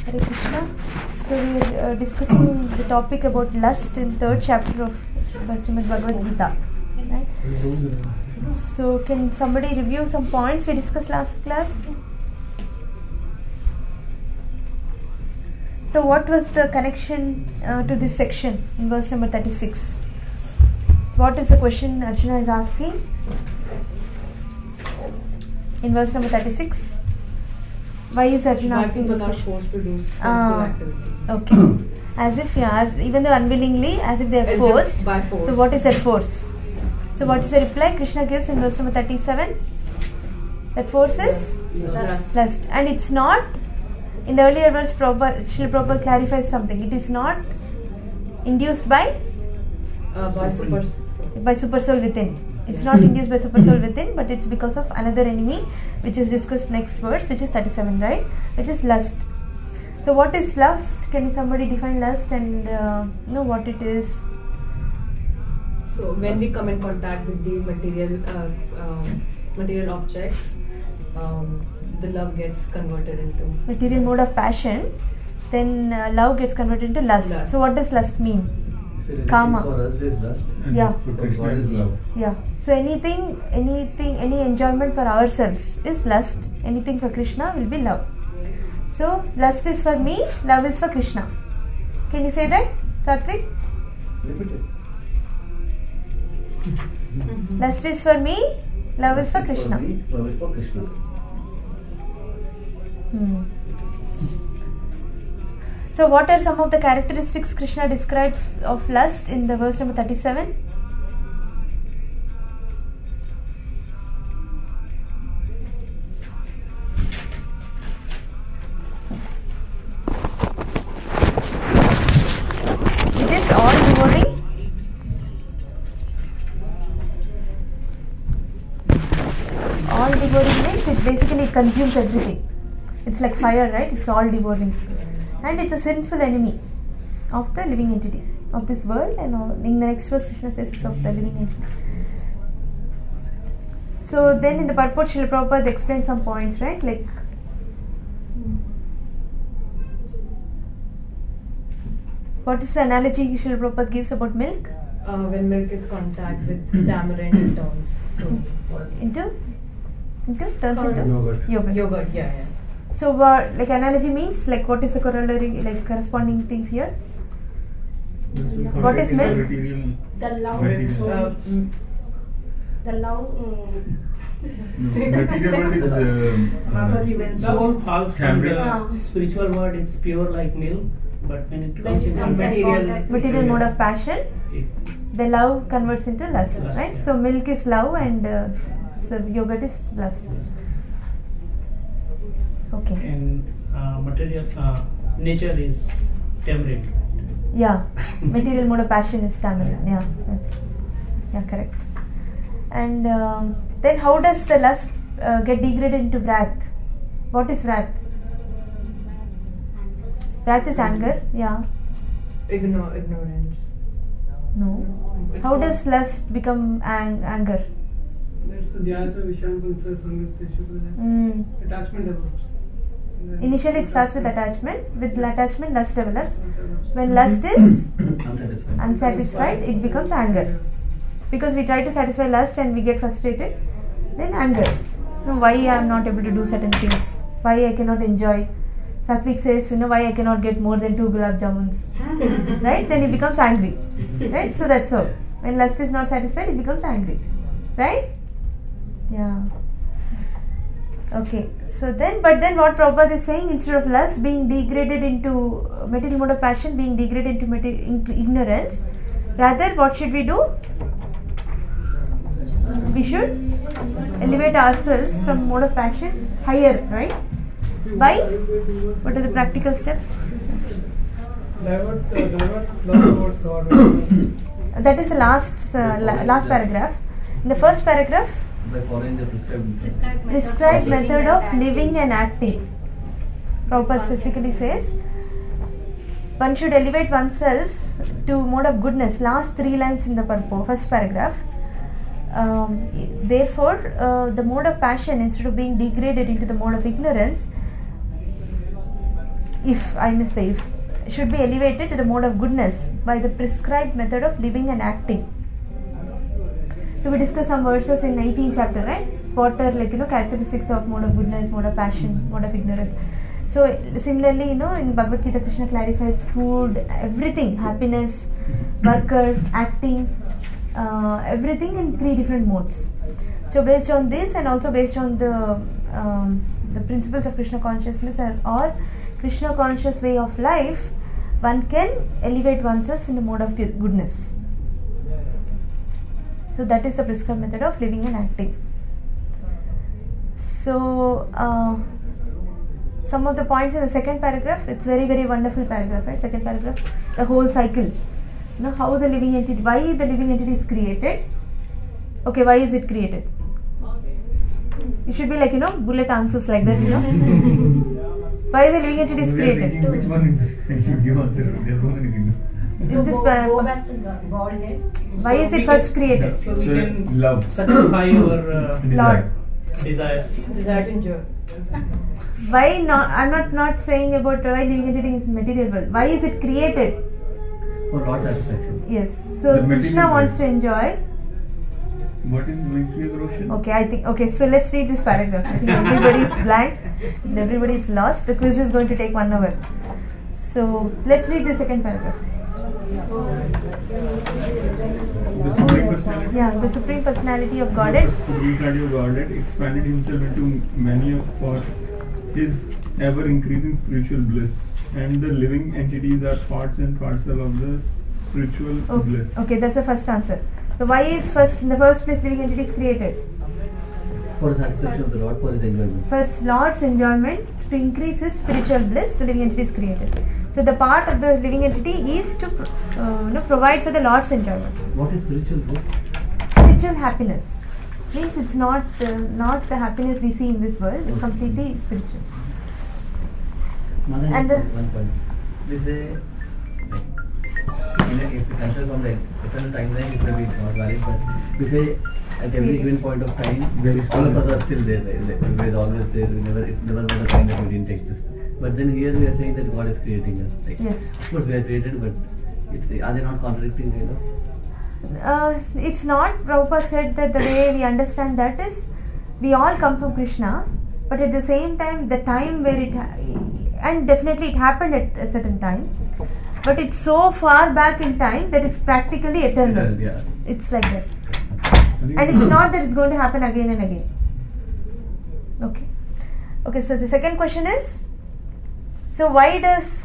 Hare Krishna. So we are discussing the topic about lust in 3rd chapter of Srimad Bhagavad Gita. Right? So can somebody review some points we discussed last class? So what was the connection to this section in verse number 36? What is the question Arjuna is asking? In verse number 36? Why is Arjuna asking this question? Why people are forced to do sinful activity. Okay. As if, even though unwillingly, as if they are forced. By force. So what is that force? So what is the reply Krishna gives in verse number 37? That force is? Lust. And it's not, in the earlier verse, Srila Prabhupada clarifies something. It is not induced by super soul within. It's not induced by super soul within, but it's because of another enemy, which is discussed next verse, which is 37, right? Which is lust. So what is lust? Can somebody define lust and know what it is? So when we come in contact with the material objects, the love gets converted into material mode of passion. Then love gets converted into lust. So what does lust mean? Kama. For us is lust. Yeah. Because God is love. Yeah. So any enjoyment for ourselves is lust. Anything for Krishna will be love. So lust is for me, love is for Krishna. Can you say that, Satvik? Repeat it. Lust is for me, love is for Krishna. For me, love is for Krishna. So what are some of the characteristics Krishna describes of lust in the verse number 37? It is all devouring. All devouring means it basically consumes everything. It's like fire, right? It's all devouring. And it's a sinful enemy of the living entity, of this world, and in the next verse Krishna says it's of the living entity. So then in the purport Srila Prabhupada explains some points, right? Like what is the analogy Srila Prabhupada gives about milk? When milk is contact with tamarind, it turns yogurt. Yeah. So like analogy means like what is the corollary, like corresponding things here? What is milk? The love. The love. The whole falls from the spiritual word. It's pure like milk, but when it comes in material mode of passion, the love converts into lust, right? So milk is love and so yogurt is lust. Okay. And material nature is tamarind. Yeah, material mode of passion is tamarind. Yeah, correct. And then how does the lust get degraded into wrath? What is wrath? Wrath is anger. Yeah. Ignorance. No. How does lust become anger? Attachment develops. Initially it starts with attachment. With attachment lust develops. When lust is unsatisfied, it becomes anger. Because we try to satisfy lust and we get frustrated. Then anger. Why I am not able to do certain things? Why I cannot enjoy? Satvik says, why I cannot get more than 2 gulab jamuns? Right? Then he becomes angry. Right? So that's all. When lust is not satisfied, it becomes angry. Right? Yeah. Okay. So then, but then what Prabhupada is saying, instead of lust being degraded into material mode of passion, being degraded into ignorance, rather what should we do? We should elevate ourselves from mode of passion higher, right? By what are the practical steps? That is the last paragraph. In the first paragraph, By following the prescribed method of living and acting. Prabhupada specifically says one should elevate oneself to mode of goodness. Last 3 lines in the first paragraph. Therefore, the mode of passion, instead of being degraded into the mode of ignorance, if, I miss the if, should be elevated to the mode of goodness by the prescribed method of living and acting. So we discussed some verses in 18th chapter, right? What are characteristics of mode of goodness, mode of passion, mode of ignorance. So similarly, in Bhagavad Gita, Krishna clarifies food, everything, happiness, worker, acting, everything in 3 different modes. So based on this and also based on the principles of Krishna consciousness or Krishna conscious way of life, one can elevate oneself in the mode of goodness. So that is the prescribed method of living and acting. So some of the points in the second paragraph, it's very, very wonderful paragraph, right? Second paragraph, the whole cycle. How the living entity, why the living entity is created. Okay, why is it created? It should be like, bullet answers like that, Why the living entity is created? Which one should give answer? There are so many things. In this Go back to the Godhead. why is it first created? So we can love. satisfy our Lord. desires. Desire to enjoy. Why not? I'm not saying about why living entity is material world. Why is it created? For Lord satisfaction. Yes. So The material Krishna wants world. to enjoy. What is Vaishya Roshan? Okay, so let's read this paragraph. I think everybody is blank and everybody is lost. The quiz is going to take 1 hour. So let's read the second paragraph. The Supreme Personality. Yeah, the Supreme Personality of Godhead. Supreme Personality of Godhead expanded himself into many for his ever increasing spiritual bliss, and the living entities are parts and parcel of the spiritual bliss. Okay, that's the first answer. So why is in the first place living entity is created? For the satisfaction of the Lord, for his enjoyment. First, Lord's enjoyment, to increase his spiritual bliss, the living entity is created. So the part of the living entity is to provide for the Lord's enjoyment. What is spiritual bliss? Spiritual happiness means it's not the happiness we see in this world. It's completely spiritual. Mother, And one point. This is if you consider from the eternal timeline, it may be not valid, but we say at every given point of time, all of us are still there. We are always there. It never was a time that we didn't exist. But then here we are saying that God is creating us. Yes. Of course, we are created, but are they not contradicting? It's not. Prabhupada said that the way we understand that is, we all come from Krishna, but at the same time, the time where and definitely it happened at a certain time, but it's so far back in time that it's practically eternal. Yeah. It's like that. And it's not that it's going to happen again and again. Okay, so the second question is, so why does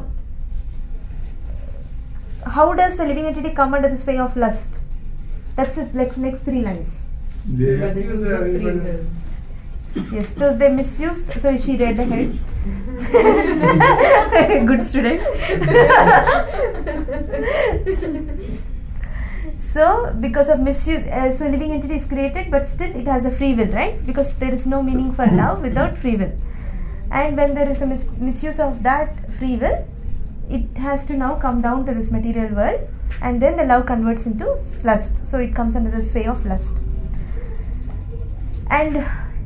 how does the living entity come under the sway of lust? That's it, like next 3 lines. By the use of free will. Yes, so they misused. So she read ahead. Good student. So because of misuse, so living entity is created, but still it has a free will, right? Because there is no meaning for love without free will. And when there is a misuse of that free will, it has to now come down to this material world, and then the love converts into lust. So it comes under the sway of lust. And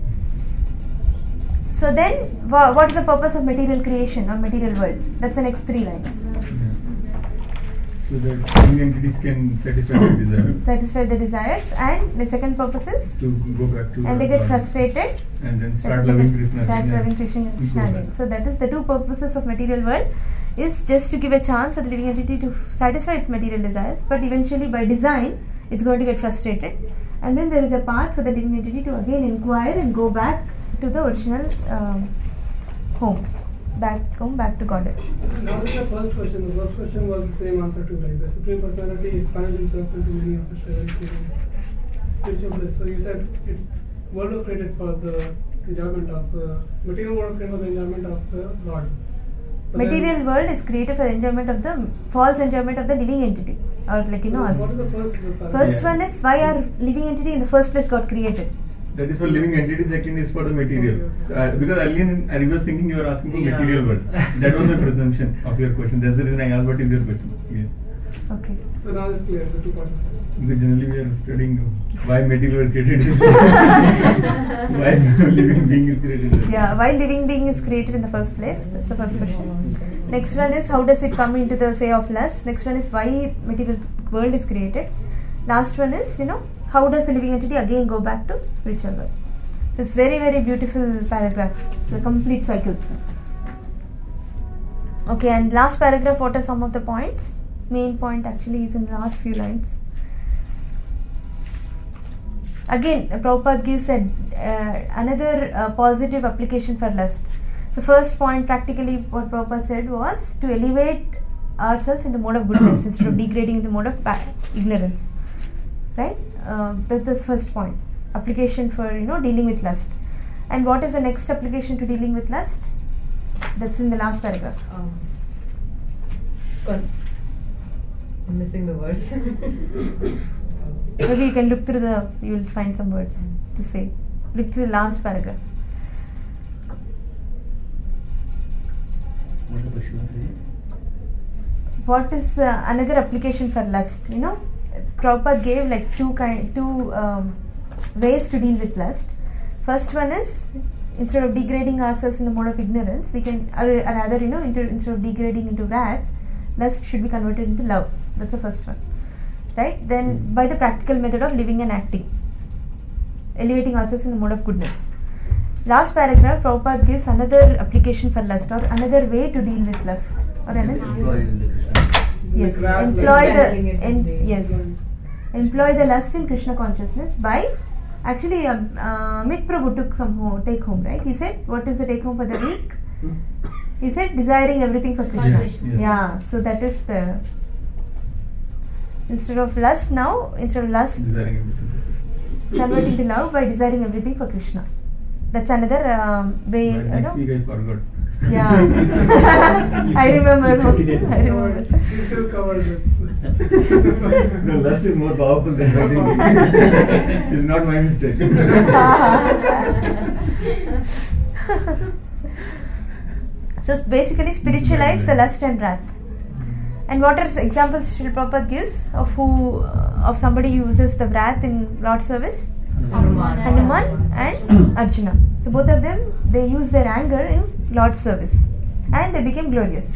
so then, what is the purpose of material creation or material world? That's the next 3 lines. So that living entities can satisfy their desire. Satisfy the desires, and the second purpose is, To go back to and they the get God. frustrated. And then That's start the loving second- Krishna. Start again. loving Krishna Go again. back. So that is the 2 purposes of material world, is just to give a chance for the living entity to satisfy its material desires, but eventually by design it's going to get frustrated, and then there is a path for the living entity to again inquire and go back to the original home, back to Godhead. Now with the first question. The first question was the same answer to, like, the Supreme Personality expanded himself into many of his spiritual bliss. So you said its world was created for the enjoyment of material world was created for the enjoyment of the Lord. But Material then, world is created for the enjoyment of the false enjoyment of the living entity, or like us. what is the first? First Yeah. one is why our living entity in the first place got created. That is for living entity, second is for the material. Okay. Because earlier I was thinking you were asking for Yeah. material world. That was my presumption of your question. That's the reason I asked what is your question. Yeah. Okay. So now it's clear, the two parts. Because generally we are studying why material was created, why living being is created. Yeah, why living being is created in the first place? That's the first question. Next one is how does it come into the sphere of lust? Next one is why material world is created. Last one is, how does the living entity again go back to spiritual world? So it's very, very beautiful paragraph. It's a complete cycle. Okay, and last paragraph, what are some of the points? Main point actually is in the last few lines. Again, Prabhupada gives another positive application for lust. So first point, practically what Prabhupada said was to elevate ourselves in the mode of goodness instead of degrading in the mode of ignorance. Right? That's the first point. Application for dealing with lust. And what is the next application to dealing with lust? That's in the last paragraph. I'm missing the verse. Maybe you can look through you will find some words to say. Look through the last paragraph. What's the question? What is another application for lust? Prabhupada gave like two ways to deal with lust. First one is, instead of degrading ourselves in the mode of ignorance, we can, or rather, instead of degrading into wrath, lust should be converted into love. That's the first one. Right? Then, by the practical method of living and acting, elevating ourselves in the mode of goodness. Last paragraph, Prabhupada gives another application for lust, or another way to deal with lust. Or employ the lust in Krishna consciousness by, actually Amit Prabhu took some take home, right? He said, what is the take home for the week? He said, desiring everything for Krishna. Yes. Yeah, so that is the, instead of lust, Desiring converting to love by desiring everything for Krishna. That's another way. Next week I forgot. Yeah, I remember. You still covered it. No, lust is more powerful than I think. It's not my mistake. So basically, spiritualize the lust and wrath. And what are examples Srila Prabhupada gives of somebody who uses the wrath in Lord's service? Hanuman and Arjuna. So both of them, they use their anger in Lord's service and they became glorious.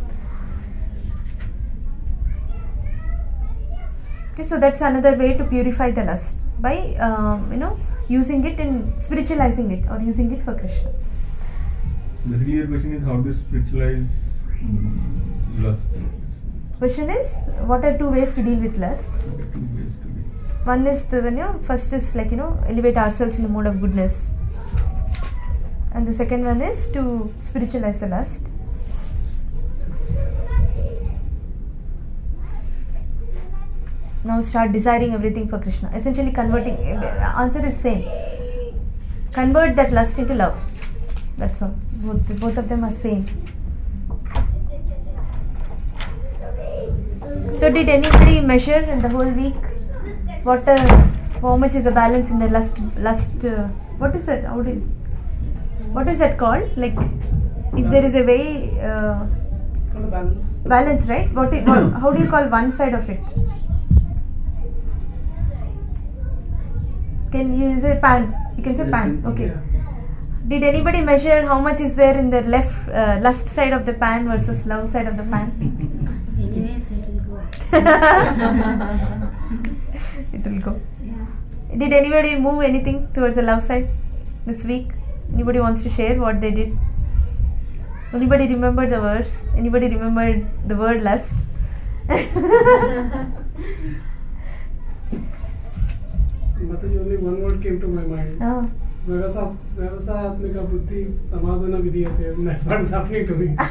Okay, so that's another way to purify the lust by using it in spiritualizing it or using it for Krishna. Basically, your question is how to spiritualize lust. Question is, what are two ways to deal with lust? Okay, two ways to deal. One is first is like elevate ourselves in the mode of goodness, and the second one is to spiritualize the lust. Now start desiring everything for Krishna. Essentially converting. Answer is same. Convert that lust into love. That's all. Both of them are same. So did anybody measure in the whole week how much is the balance in the lust? What is that? What is that called? Like, if there is a way. Called a balance. Balance, right? How do you call one side of it? Can you say pan? You can say pan. Okay. Yeah. Did anybody measure how much is there in the left lust side of the pan versus love side of the pan? Anyways, it will go. It will go. Yeah. Did anybody move anything towards the love side this week? Anybody wants to share what they did? Anybody remember the verse? Anybody remember the word lust? Mataji, only one word came to my mind. Oh. Vyavasayatmika buddhi samadhana vidhiyate. That's what is happening to me.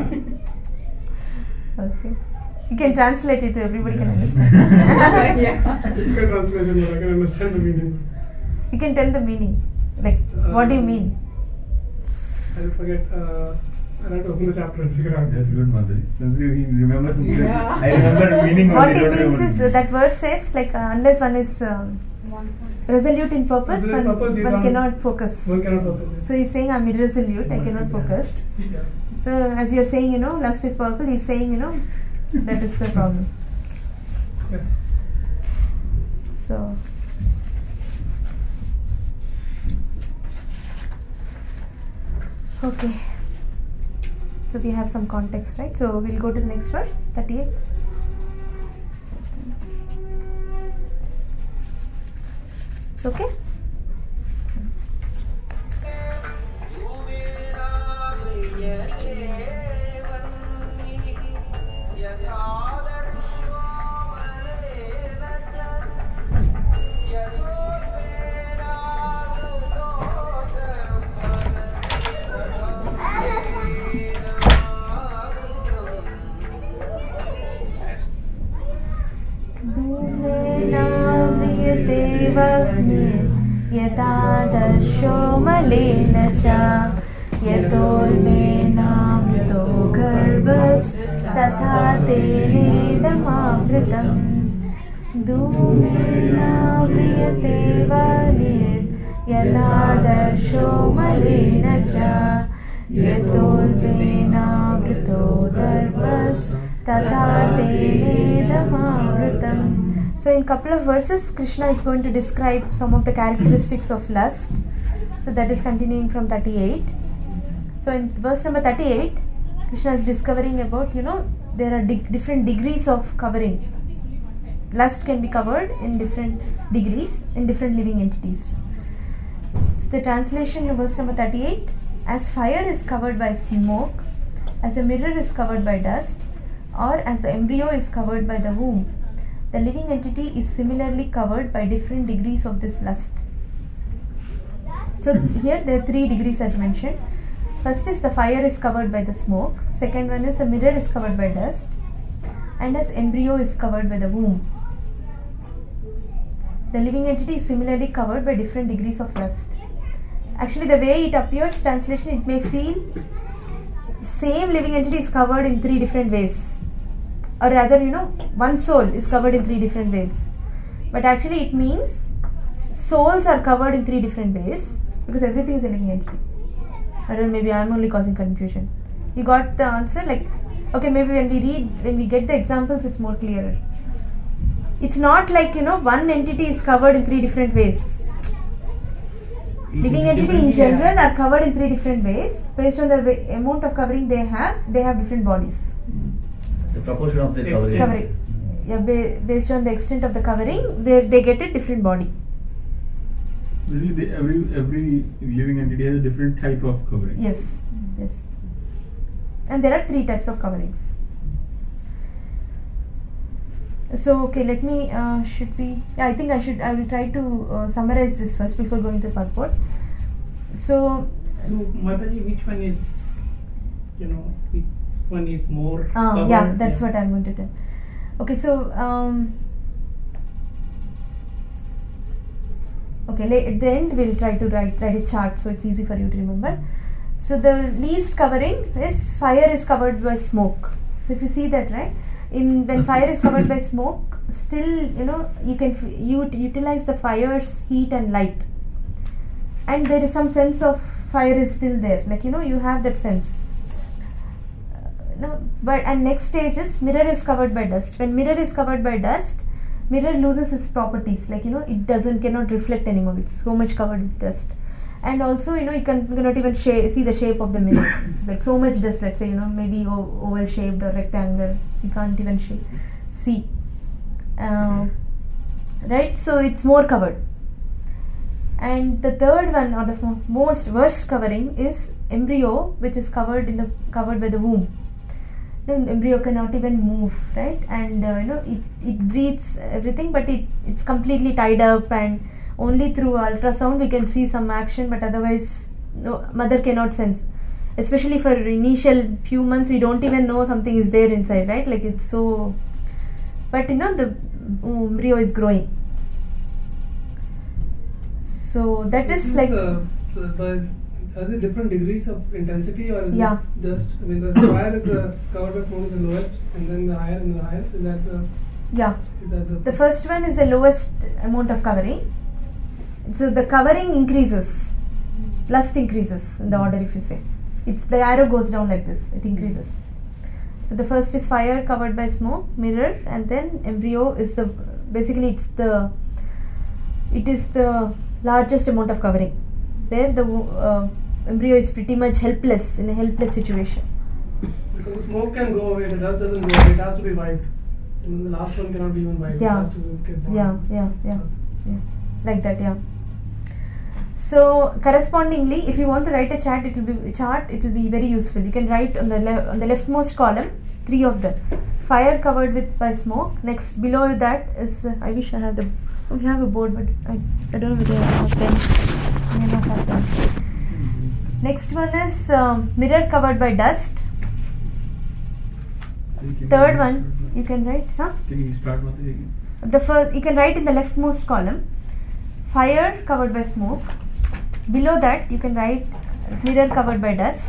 Okay. You can translate it, everybody can understand. Yeah. Difficult translation, but I can understand the meaning. You can tell the meaning. Like, what do you mean? I'll forget. I have to open the chapter and figure out. That's good, Madhuri. Since he remembers something, Yeah. I remember the meaning What only. it don't means remember. is that verse says, like, unless one is resolute in purpose, Resolute in purpose, you one can't- cannot focus. One cannot focus. So he's saying, I'm irresolute, I cannot focus. Yeah. So as you're saying, lust is powerful, he's saying, that is the problem. Yeah. So okay, so we have some context, right? So we'll go to the next verse, 38. It's okay. यथादर्शो मलेन च यतोल्बेनावृतो गर्भस्तथा तेनेदमावृतम् धूमेनाव्रियते यथादर्शो मलेन च यतोल्बेनावृतो गर्भस्तथा तेनेदमावृतम्. So in couple of verses, Krishna is going to describe some of the characteristics of lust. So that is continuing from 38. So in verse number 38, Krishna is discovering about, there are different degrees of covering. Lust can be covered in different degrees in different living entities. So the translation in verse number 38, as fire is covered by smoke, as a mirror is covered by dust, or as the embryo is covered by the womb, the living entity is similarly covered by different degrees of this lust. So here there are 3 degrees as mentioned. First is the fire is covered by the smoke. Second one is the mirror is covered by dust. And as embryo is covered by the womb. The living entity is similarly covered by different degrees of lust. Actually the way it appears, translation, it may feel same living entity is covered in 3 different ways. Or rather, one soul is covered in 3 different ways. But actually it means souls are covered in 3 different ways because everything is a living entity. I don't know, maybe I'm only causing confusion. You got the answer? Okay, maybe when we get the examples, it's more clearer. It's not like, one entity is covered in 3 different ways. Living entity in general are covered in 3 different ways. Based on the amount of covering they have different bodies. The proportion of the covering. Yeah, based on the extent of the covering, they get a different body. Really, every living entity has a different type of covering. Yes. And there are 3 types of coverings. So, okay, let me, I will try to summarize this first before going to purport. So Mataji, which one is, which one is more covered? Yeah, that's what I'm going to tell. Okay, so, okay, at the end we'll try to write a chart so it's easy for you to remember. So the least covering is fire is covered by smoke. So if you see that, right, when fire is covered by smoke, still you can utilize the fire's heat and light, and there is some sense of fire is still there, you have that sense. And next stage is mirror is covered by dust. When mirror is covered by dust, mirror loses its properties, it cannot reflect anymore, it's so much covered with dust. And also, you cannot even see the shape of the mirror. It's like so much dust, let's say, maybe oval shaped or rectangular, you can't even see. Right, so it's more covered. And the third one, or the most worst covering, is embryo, which is covered by the womb. The embryo cannot even move, right? And it breathes everything, but it's completely tied up, and only through ultrasound we can see some action, but otherwise mother cannot sense. Especially for initial few months, we don't even know something is there inside, right? It's so. But the embryo is growing. So that is like. Are there different degrees of intensity, or is it just? The fire is covered by smoke is the lowest, and then the higher and the highest. Is that the? Yeah. Is that the first one is the lowest amount of covering. So the covering increases, lust increases in the order. If you say, the arrow goes down like this, it increases. So the first is fire covered by smoke, mirror, and then embryo is the it is the largest amount of covering, where the embryo is pretty much helpless, in a helpless situation. Because the smoke can go away, the dust doesn't go away, it has to be wiped. And the last one cannot be even wiped. Yeah. It has to get burned. Yeah. Like that, yeah. So correspondingly, if you want to write a chart, it will be very useful. You can write on the leftmost column 3 of them. Fire covered by smoke. Next, below that is I wish I have we have a board, but I don't know whether I have pen. I may not have that. Next one is mirror covered by dust. Third one you can write, Can you start with it again? The first you can write in the leftmost column, fire covered by smoke. Below that you can write mirror covered by dust.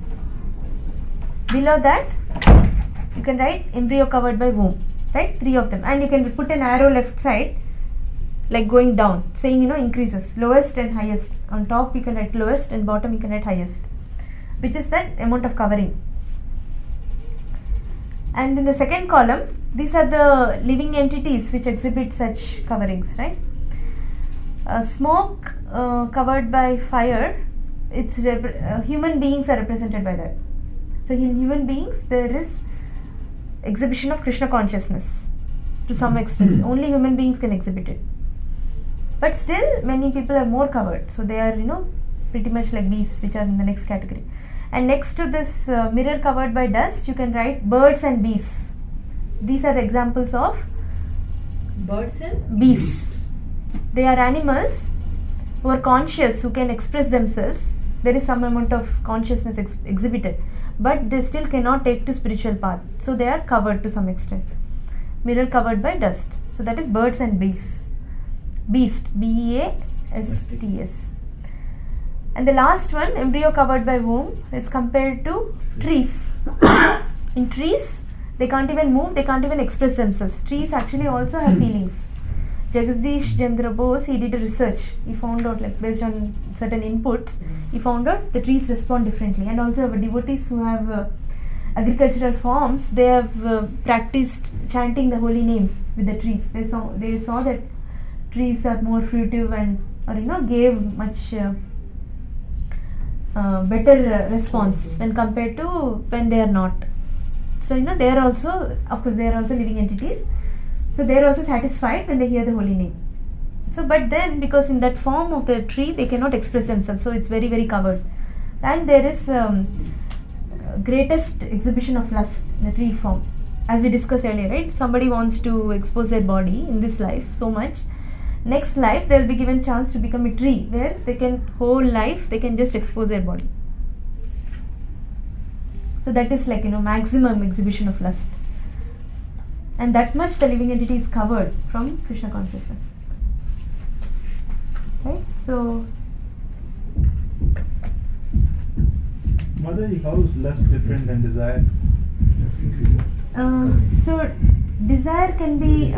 Below that you can write embryo covered by womb. Right, 3 of them, and you can put an arrow left side, like going down, saying increases, lowest and highest. On top you can write lowest, and bottom you can write highest, which is that amount of covering. And in the second column, these are the living entities which exhibit such coverings, right? Smoke covered by fire, human beings are represented by that. So in human beings there is exhibition of Krishna consciousness to some extent. Only human beings can exhibit it. But still many people are more covered, so they are pretty much like bees, which are in the next category. And next to this mirror covered by dust, you can write birds and bees. These are the examples of Birds and bees. They are animals who are conscious, who can express themselves. There is some amount of consciousness exhibited, but they still cannot take to spiritual path, so they are covered to some extent. Mirror covered by dust. So that is birds and bees. Beast, B-E-A-S-T-S. And the last one, embryo covered by womb, is compared to trees. In trees, they can't even move, they can't even express themselves. Trees actually also have feelings. Jagadish Chandra Bose, he did a research. He found out, based on certain inputs, he found out the trees respond differently. And also our devotees who have agricultural farms, they have practiced chanting the holy name with the trees. They saw that trees are more fruitive and gave much better response when compared to when they are not. So they are also, of course, they are also living entities. So they are also satisfied when they hear the holy name. So, but then because in that form of the tree they cannot express themselves, so it's very, very covered. And there is greatest exhibition of lust in the tree form, as we discussed earlier, right? Somebody wants to expose their body in this life so much. Next life they will be given chance to become a tree, where they can whole life they can just expose their body. So that is maximum exhibition of lust. And that much the living entity is covered from Krishna consciousness. Right? So Mother, how is lust different than desire? so desire can be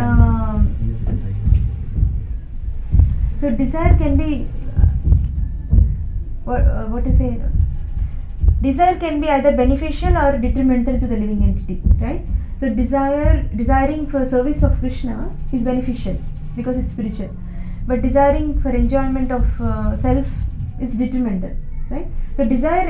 what to say? Desire can be either beneficial or detrimental to the living entity, right? So desiring for service of Krishna is beneficial because it's spiritual, but desiring for enjoyment of self is detrimental, right? So desire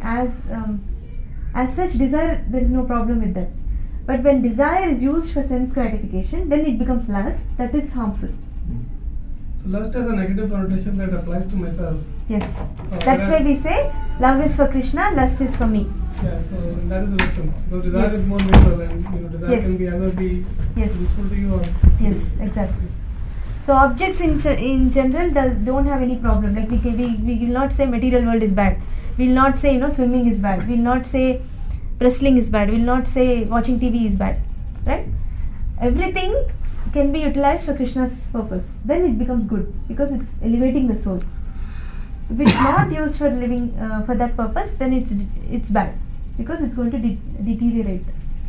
as such, desire, there is no problem with that. But when desire is used for sense gratification, then it becomes lust, that is harmful. So lust has a negative connotation that applies to myself. Yes, that's why we say love is for Krishna, lust is for me. Yeah, so that is the difference. Because desire Yes. is more neutral, and desire Yes. can be either be Yes. useful to you or Yes, exactly. So objects in general don't have any problem. Like we will not say material world is bad. We will not say swimming is bad. We will not say wrestling is bad. We will not say watching TV is bad. Right? Everything can be utilized for Krishna's purpose. Then it becomes good because it's elevating the soul. If it's not used for living for that purpose, then it's bad because it's going to deteriorate.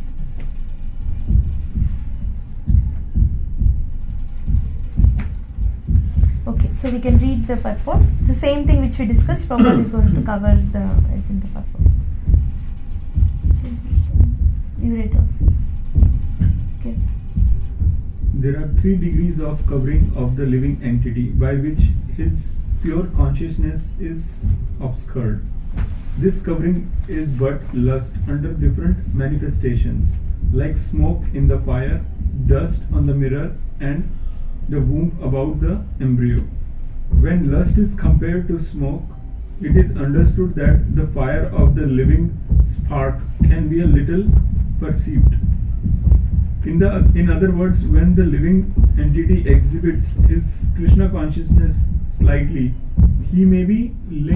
Okay, so we can read the purport. It's the same thing which we discussed. Prabhupada is going to cover the purport. there are 3 degrees of covering of the living entity by which his pure consciousness is obscured. This covering is but lust under different manifestations, like smoke in the fire, dust on the mirror, and the womb about the embryo. When lust is compared to smoke, it is understood that the fire of the living spark can be a little perceived. In other words, when the living entity exhibits his Krishna consciousness slightly, he may be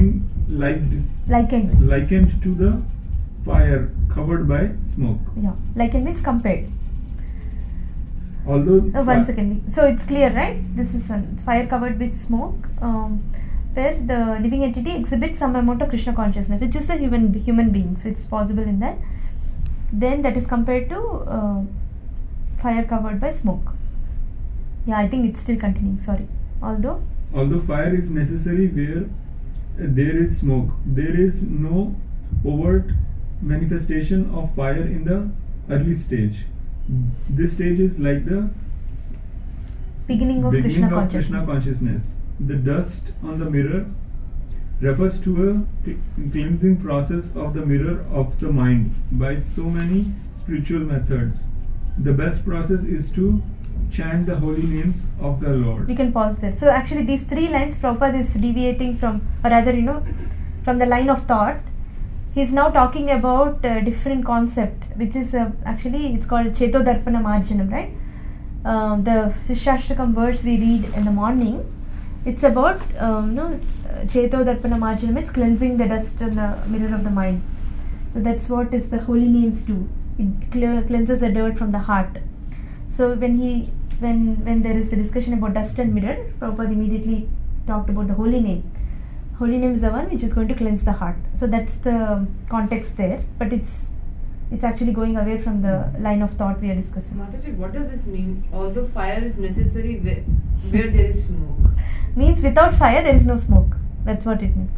likened to the fire covered by smoke. Yeah, likened means compared. Although one second. So it's clear, right? This is fire covered with smoke, where the living entity exhibits some amount of Krishna consciousness, which is the human beings. It's possible in that. Then that is compared to fire covered by smoke. Yeah, I think it's still continuing. Sorry. Although fire is necessary where there is smoke, there is no overt manifestation of fire in the early stage. This stage is like the beginning of Krishna consciousness. The dust on the mirror refers to a cleansing process of the mirror of the mind by so many spiritual methods. The best process is to chant the holy names of the Lord. We can pause there. So actually these 3 lines Prabhupada is deviating from, or rather from the line of thought. He's now talking about a different concept, which is actually it's called Cheto Darpana Marjanam, right? The Shishashtakam verse we read in the morning, it's about Cheto Darpana Marjanam, it's cleansing the dust in the mirror of the mind. So that's what is the holy names do. It cleanses the dirt from the heart. So when there is a discussion about dust and mirror, Prabhupada immediately talked about the holy name. Holy name is the one which is going to cleanse the heart. So that's the context there, but it's actually going away from the line of thought we are discussing. Mataji, what does this mean? Although fire is necessary where there is smoke. Means without fire there is no smoke. That's what it means.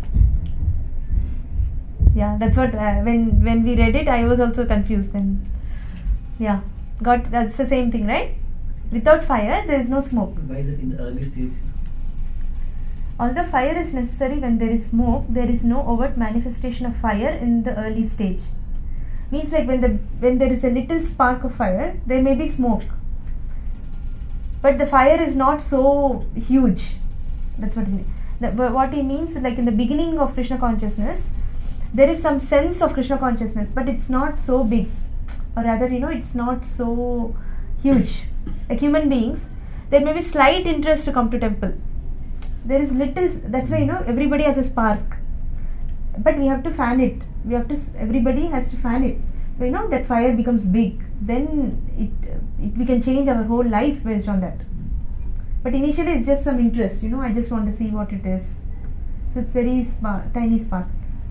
Yeah, that's what when we read it I was also confused then. Yeah, that's the same thing, right? Without fire there is no smoke. Why is it in the early stage? Although fire is necessary when there is smoke, there is no overt manifestation of fire in the early stage. Means like when there is a little spark of fire, there may be smoke, but the fire is not so huge. That's what he means. What he means, like in the beginning of Krishna consciousness, there is some sense of Krishna consciousness, but it's not so big, or rather, it's not so huge. Like human beings, there may be slight interest to come to temple. There is little. That's why everybody has a spark, but we have to fan it. Everybody has to fan it. That fire becomes big. Then we can change our whole life based on that. But initially, it's just some interest. I just want to see what it is. So it's very tiny spark.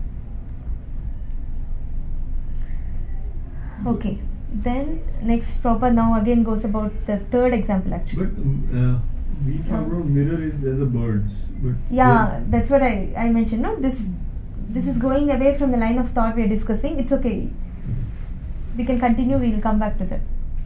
Okay. Then next, Prabhupada now again goes about the third example actually. But we talk about mirror is as a birds. But yeah, that's what I mentioned. No, this is going away from the line of thought we are discussing. It's okay. We can continue. We will come back to that.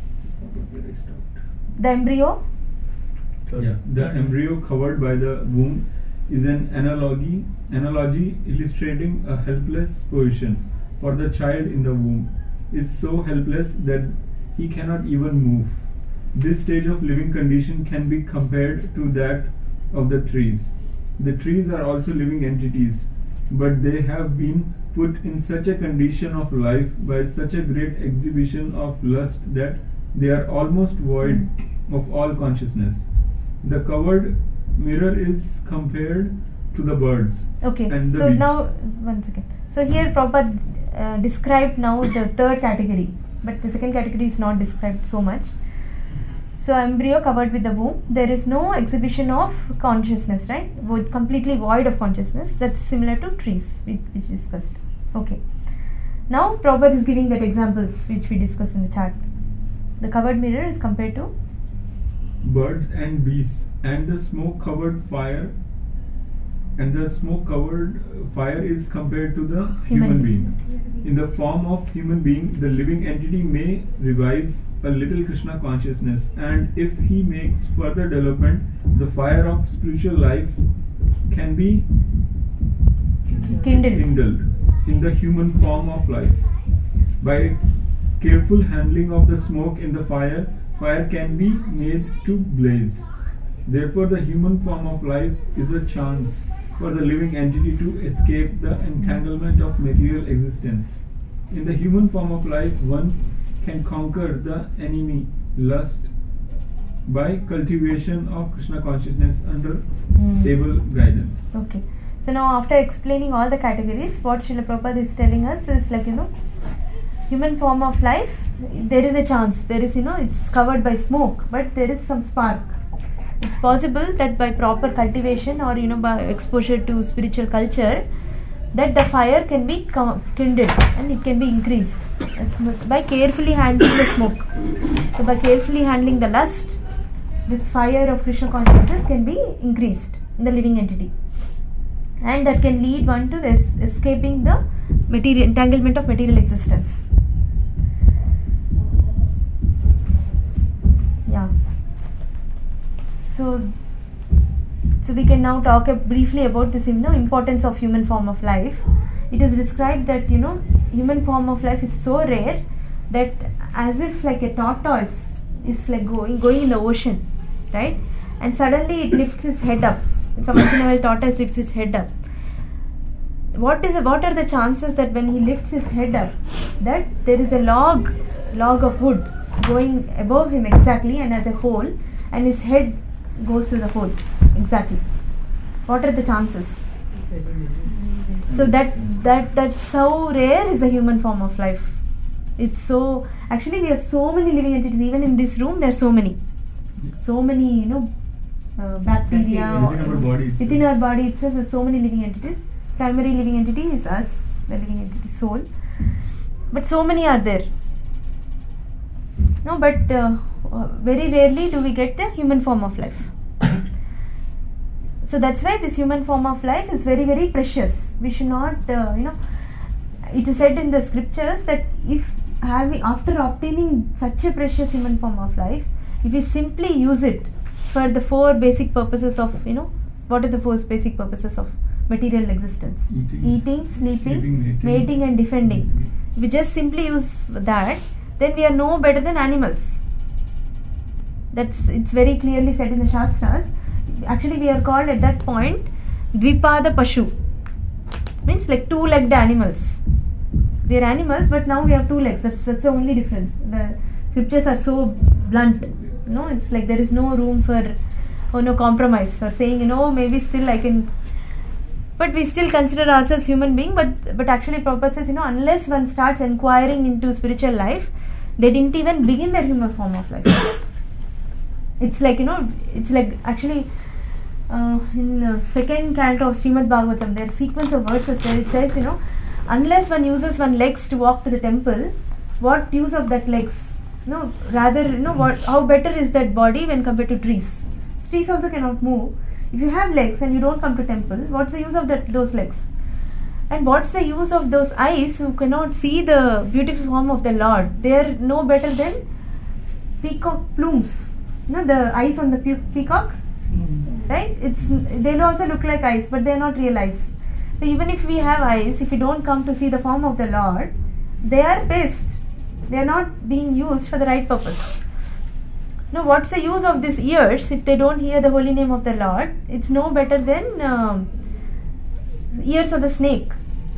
The embryo. Yeah, the embryo covered by the womb is an analogy illustrating a helpless position. For the child in the womb is so helpless that he cannot even move. This stage of living condition can be compared to that of the trees. The trees are also living entities, but they have been put in such a condition of life by such a great exhibition of lust that they are almost void of all consciousness. The covered mirror is compared to the birds. Okay, and the so beasts. Now, one second. So here Prabhupada described now the third category, but the second category is not described so much. So embryo covered with the womb, there is no exhibition of consciousness, right? It's completely void of consciousness. That's similar to trees, which discussed. Okay. Now Prabhupada is giving that examples which we discussed in the chart. The covered mirror is compared to birds and beasts, and the smoke covered fire and the smoke covered fire is compared to the human being. In the form of human being, the living entity may revive a little Krishna consciousness, and if he makes further development, the fire of spiritual life can be kindled in the human form of life. By careful handling of the smoke in the fire can be made to blaze. Therefore, the human form of life is a chance for the living entity to escape the entanglement of material existence. In the human form of life, one can conquer the enemy, lust, by cultivation of Krishna consciousness under able guidance. Okay. So now after explaining all the categories, what Srila Prabhupada is telling us is like, human form of life, there is a chance, there is, it's covered by smoke, but there is some spark. It's possible that by proper cultivation or, by exposure to spiritual culture, that the fire can be kindled and it can be increased by carefully handling the smoke. So by carefully handling the lust, this fire of Krishna consciousness can be increased in the living entity, and that can lead one to this escaping the material entanglement of material existence. Yeah. So we can now talk briefly about this, importance of human form of life. It is described that human form of life is so rare that as if like a tortoise is like going in the ocean, right? And suddenly it lifts its head up. So once in a while tortoise lifts its head up. What are the chances that when he lifts his head up, that there is a log of wood going above him exactly and as a hole, and his head goes to the hole exactly? What are the chances? So that's how rare is the human form of life. It's so, actually we have so many living entities. Even in this room there are so many bacteria within our body itself. There's so many living entities. Primary living entity is us, the living entity soul, but so many are there. No, but very rarely do we get the human form of life. So that's why this human form of life is very, very precious. We should not, it is said in the scriptures that after obtaining such a precious human form of life, if we simply use it for the four basic purposes of, what are the four basic purposes of material existence? Eating, sleeping, mating and defending. If we just simply use that, then we are no better than animals. It's very clearly said in the Shastras. Actually, we are called at that point Dvipada Pashu. Means like two-legged animals. We are animals, but now we have two legs. That's the only difference. The scriptures are so blunt. It's like there is no room for compromise or saying, maybe still I can. But we still consider ourselves human being. But actually, Prabhupada says, unless one starts inquiring into spiritual life, they didn't even begin their human form of life. It's like, it's like actually in the second canto of Srimad Bhagavatam, there is a sequence of verses where it says, unless one uses one's legs to walk to the temple, what use of that legs? How better is that body when compared to trees? Trees also cannot move. If you have legs and you don't come to temple, what's the use of those legs? And what's the use of those eyes who cannot see the beautiful form of the Lord? They are no better than peacock plumes. The eyes on the peacock, right? They'll also look like eyes, but they are not real eyes. So even if we have eyes, if we don't come to see the form of the Lord, they are waste. They are not being used for the right purpose. Now, what's the use of these ears if they don't hear the holy name of the Lord? It's no better than ears of the snake.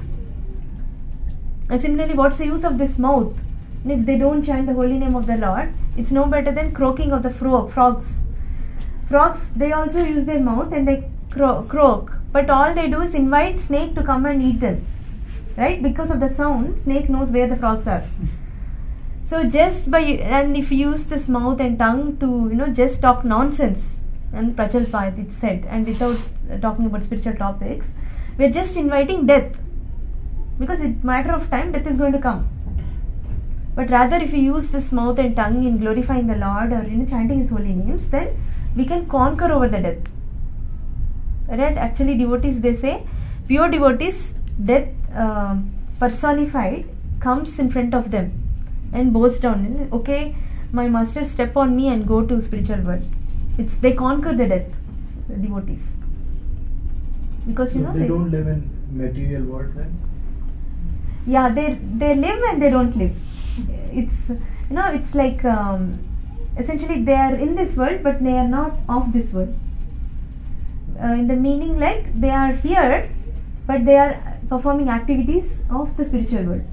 And similarly, what's the use of this mouth? And if they don't chant the holy name of the Lord, it's no better than croaking of the frogs. Frogs, they also use their mouth and they croak. But all they do is invite snake to come and eat them. Right? Because of the sound, snake knows where the frogs are. So and if you use this mouth and tongue to, just talk nonsense, and Prachalpa, it's said, and without talking about spiritual topics, we're just inviting death. Because it's a matter of time, death is going to come. But rather, if you use this mouth and tongue in glorifying the Lord or chanting His holy names, then we can conquer over the death. read, actually devotees, they say, pure devotees, death personified comes in front of them and bows down. Okay, my master, step on me and go to spiritual world. They conquer the death, the devotees. Because so they don't live in material world then? Yeah, they live and they don't live. It's it's like essentially they are in this world but they are not of this world. In the meaning, like they are here but they are performing activities of the spiritual world.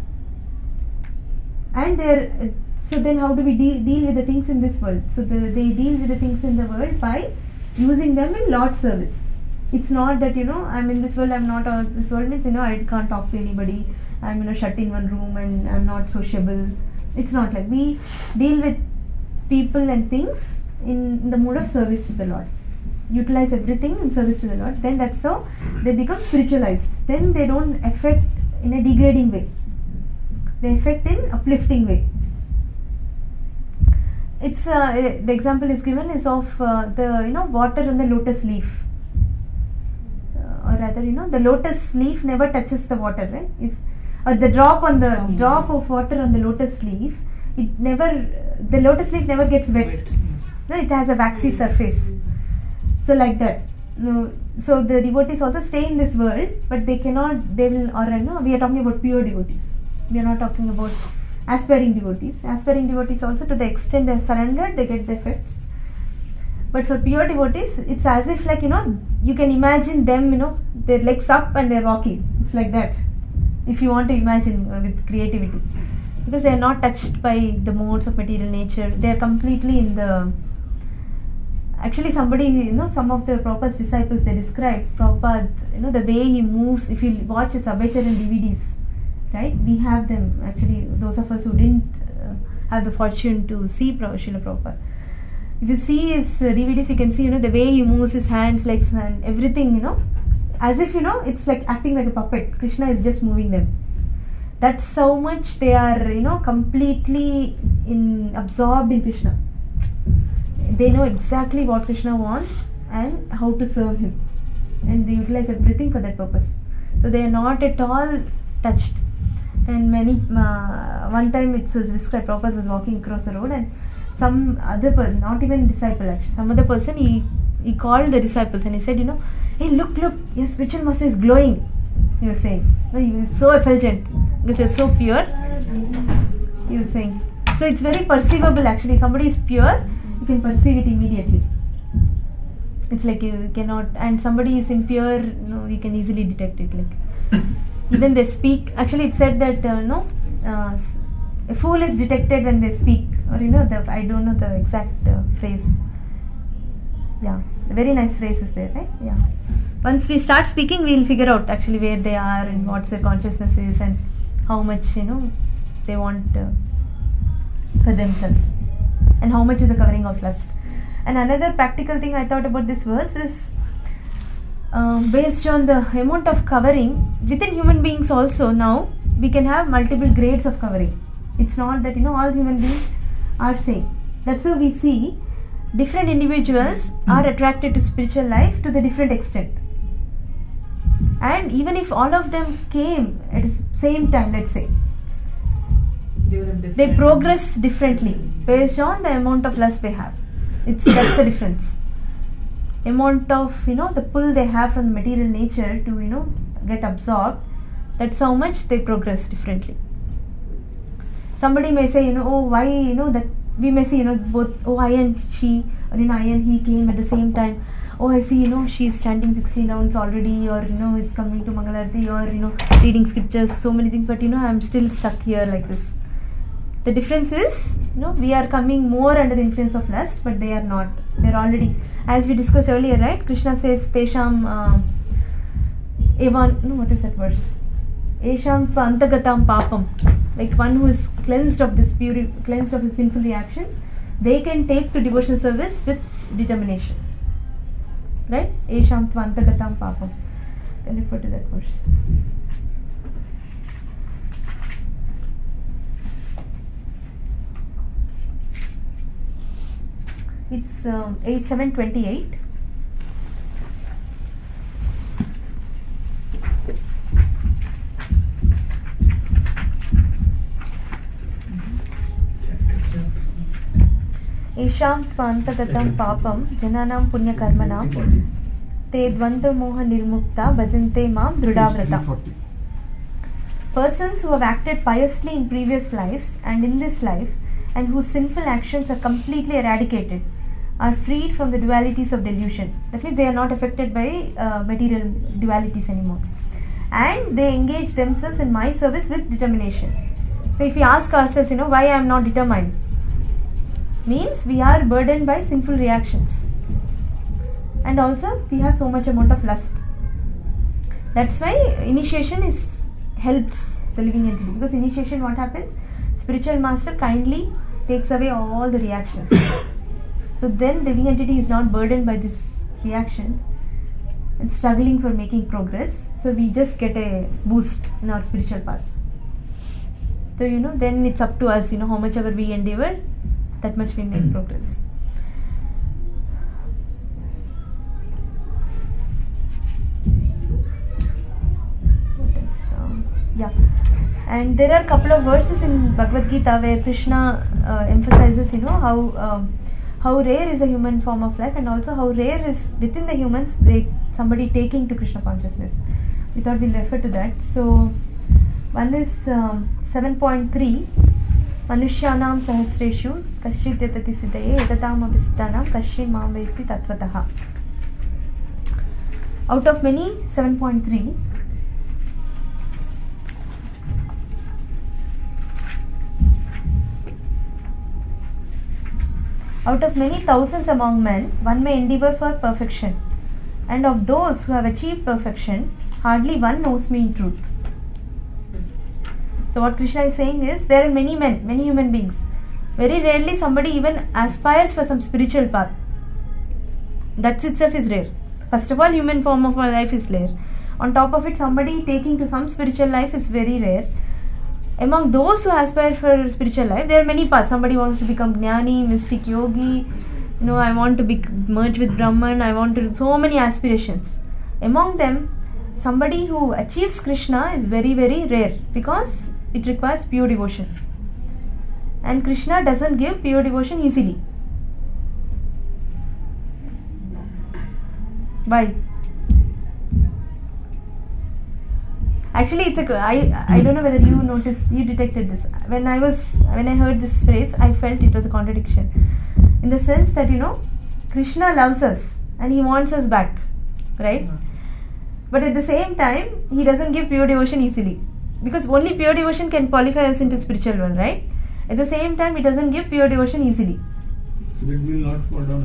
And so then how do we deal with the things in this world? So they deal with the things in the world by using them in Lord's service. It's not that I'm in this world, I'm not out of this world, means I can't talk to anybody, I'm shut in one room and I'm not sociable. It's not like. We deal with people and things in the mode of service to the Lord. Utilize everything in service to the Lord. Then that's how they become spiritualized. Then they don't affect in a degrading way. They affect in uplifting way. It's the example is given is of the water on the lotus leaf. Or rather, the lotus leaf never touches the water, right? Or the drop of water on the lotus leaf, the lotus leaf never gets wet. No, it has a waxy surface. So like that. So the devotees also stay in this world, but we are talking about pure devotees. We are not talking about aspiring devotees. Aspiring devotees also, to the extent they are surrendered, they get the effects. But for pure devotees, it's as if like, you can imagine them, their legs up and they're walking. It's like that. If you want to imagine with creativity. Because they are not touched by the modes of material nature. They are completely in the... Actually somebody, some of the Prabhupada's disciples, they describe Prabhupada, the way he moves. If you watch his Abhacharan DVDs, right? We have them, actually, those of us who didn't have the fortune to see Srila Prabhupada. If you see his DVDs, you can see, the way he moves his hands, legs and everything, as if, it's like acting like a puppet. Krishna is just moving them. That's how much they are, completely absorbed in Krishna. They know exactly what Krishna wants and how to serve him. And they utilize everything for that purpose. So they are not at all touched. And one time it was described, Prabhupada was walking across the road and some other person, not even disciple actually, some other person, he called the disciples and he said, hey, look, your spiritual master is glowing. He was saying, he was so effulgent because he is so pure. He was saying, so it's very perceivable actually. Somebody is pure, you can perceive it immediately. It's like you cannot, and somebody is impure, you can easily detect it. Like even they speak. Actually, it said that a fool is detected when they speak. Or I don't know the exact phrase. Yeah, a very nice phrase is there, right? Yeah. Once we start speaking, we'll figure out actually where they are and what their consciousness is and how much they want for themselves, and how much is the covering of lust. And another practical thing I thought about this verse is based on the amount of covering within human beings. Also now we can have multiple grades of covering. It's not that all human beings are same. That's why we see different individuals are attracted to spiritual life to the different extent. And even if all of them came at the same time, let's say, they progress differently based on the amount of lust they have. That's the difference. Amount of the pull they have from material nature to get absorbed. That's how much they progress differently. Somebody may say, why, that we may see, both, I and she, or I and he came at the same time. I see, she's chanting 16 rounds already, or, is coming to Mangalarti, or, reading scriptures, so many things, but, I'm still stuck here like this. The difference is, we are coming more under the influence of lust, but they are not. They are already, as we discussed earlier, right? Krishna says, Tesham, what is that verse? Esham antagatam papam. Like one who is cleansed of his sinful reactions, they can take to devotional service with determination. Right? Esham antagatam papam. Can refer to that verse. It's 8:7:28. Esham tvantagatam papam jananam punyakarmanam te dvandva moha nirmukta bhajante mam drudavrata. Persons who have acted piously in previous lives and in this life and whose sinful actions are completely eradicated are freed from the dualities of delusion. That means they are not affected by material dualities anymore. And they engage themselves in my service with determination. So if we ask ourselves, why I am not determined? Means we are burdened by sinful reactions. And also we have so much amount of lust. That's why initiation helps the living entity. Because initiation, what happens? Spiritual master kindly takes away all the reactions. So then the living entity is not burdened by this reaction and struggling for making progress. So we just get a boost in our spiritual path. So then it's up to us, how much ever we endeavor, that much we make progress. And there are a couple of verses in Bhagavad Gita where Krishna emphasizes, how rare is a human form of life, and also how rare is within the humans somebody taking to Krishna consciousness. We thought we'll refer to that. So one is 7.3. Manushyanam sahasreshu kaschit yatati siddhaye etatam apisittanam kaschit mam veti tatvataha. Out of many, 7.3. Out of many thousands among men, one may endeavor for perfection, and of those who have achieved perfection, hardly one knows me in truth. So what Krishna is saying is, there are many men, many human beings. Very rarely somebody even aspires for some spiritual path. That itself is rare. First of all, human form of life is rare. On top of it, somebody taking to some spiritual life is very rare. Among those who aspire for spiritual life, there are many paths. Somebody wants to become Jnani, mystic yogi, I want to merge with Brahman, I want to, so many aspirations. Among them, somebody who achieves Krishna is very, very rare because it requires pure devotion. And Krishna doesn't give pure devotion easily. Why? Actually, I don't know whether you detected this. When I heard this phrase, I felt it was a contradiction. In the sense that, Krishna loves us and he wants us back, right? But at the same time, he doesn't give pure devotion easily. Because only pure devotion can qualify us into spiritual world, right? At the same time, he doesn't give pure devotion easily. So that will not fall down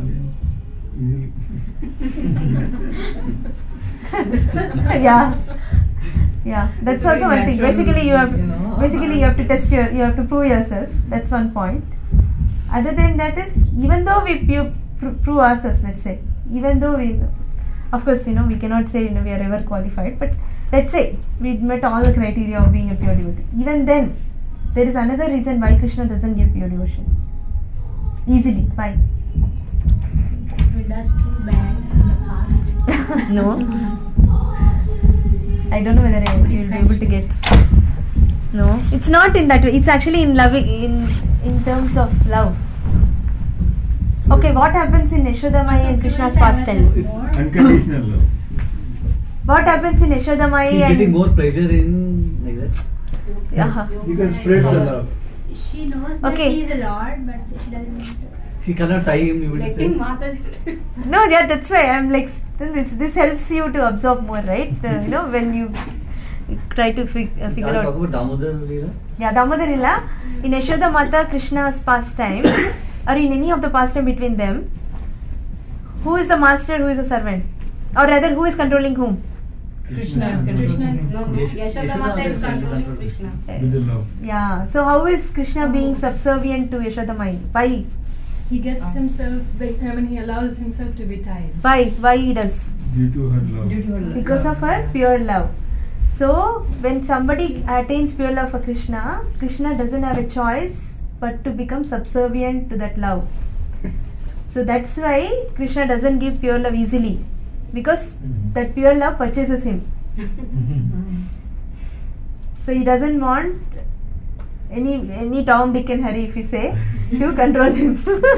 again easily. Yeah, that's also one thing. Basically, you have to test you have to prove yourself. That's one point. Other than that is, even though we prove ourselves, let's say, even though we, of course, we cannot say we are ever qualified, but let's say we met all the criteria of being a pure devotee. Even then, there is another reason why Krishna doesn't give pure devotion easily. Why? We does too bad in the past. No. I don't know whether you will be able to get. No, it's not in that way. It's actually in loving, in terms of love. Okay, what happens in Yashodamai and Krishna's pastime? It's unconditional love. What happens in Yashodamai He's and getting more pleasure in like that. Yeah. You can spread the love. She knows that Okay. he is a lord, but she doesn't want to. She cannot tie him, you would say. Letting Mataji. No, yeah, that's why I'm like, this helps you to absorb more, right? When you try to figure Talk out. about Damodar Leela. Yeah, Damodar Leela, in Yashoda Mata, Krishna's pastime, or in any of the pastime between them, who is the master, who is the servant? Or rather, who is controlling whom? Krishna is controlling. Yashoda Mata is controlling Krishna. With the love. Yeah, so how is Krishna being subservient to Yashodamai? Why? He gets himself, he allows himself to be tied. Why he does? Due to her love. Because of her pure love. So, when somebody attains pure love for Krishna, Krishna doesn't have a choice but to become subservient to that love. So that's why Krishna doesn't give pure love easily. Because that pure love purchases him. So he doesn't want any Tom, Dick and Harry, if you say, to control him.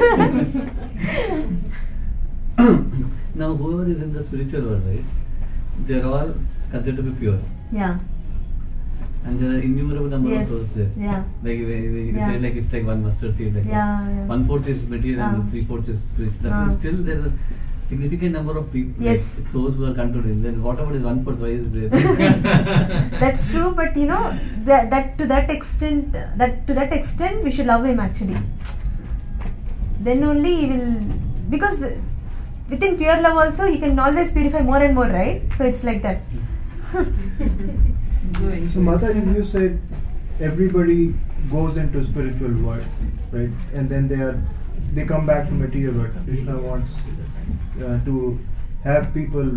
Now, whoever is in the spiritual world, right? They're all considered to be pure. Yeah. And there are innumerable number Yes. of souls there. Yeah. Like you Yeah. said, like it's like one mustard seed. Like Yeah. 1/4 is material and 3/4 is spiritual. That is still there are significant number of people, Yes. like souls who are controlling. Then whatever is 1/4, why is there? That's true, but that to that extent, we should love him actually. Then only he will, because within pure love also he can always purify more and more, right? So it's like that. So Mataji, you said everybody goes into spiritual world, right? And then they come back to material world. Krishna wants to have people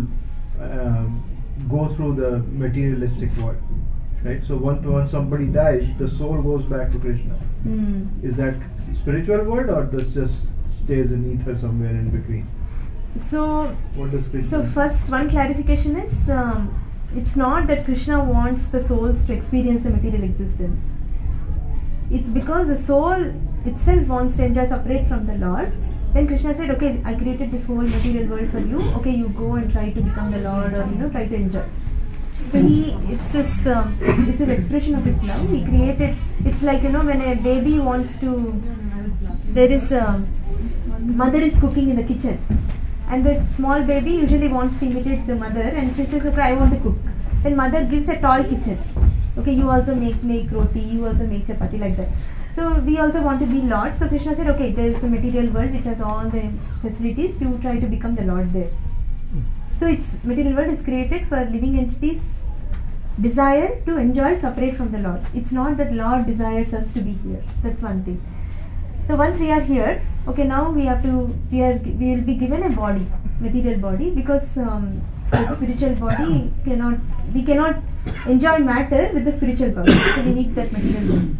go through the materialistic world, right? So once somebody dies, the soul goes back to Krishna. Is that spiritual world, or this just stays in ether somewhere in between? So What does Krishna? first one clarification is, it's not that Krishna wants the souls to experience the material existence. It's because the soul itself wants to enjoy separate from the Lord. Then Krishna said, okay, I created this whole material world for you. Okay, you go and try to become the Lord, or try to enjoy. So it's an expression of his love. He created. It's like when a baby wants to. There is mother is cooking in the kitchen, and the small baby usually wants to imitate the mother, and she says, okay, I want to cook. Then mother gives a toy kitchen. Okay, you also make roti, you also make chapati, like that. So we also want to be Lord. So Krishna said, okay, there is a material world which has all the facilities. You try to become the Lord there. So material world is created for living entities desire to enjoy separate from the Lord. It's not that Lord desires us to be here. That's one thing. So once we are here, okay, now we will be given a body, material body, because the spiritual body we cannot enjoy matter with the spiritual body. So we need that material body.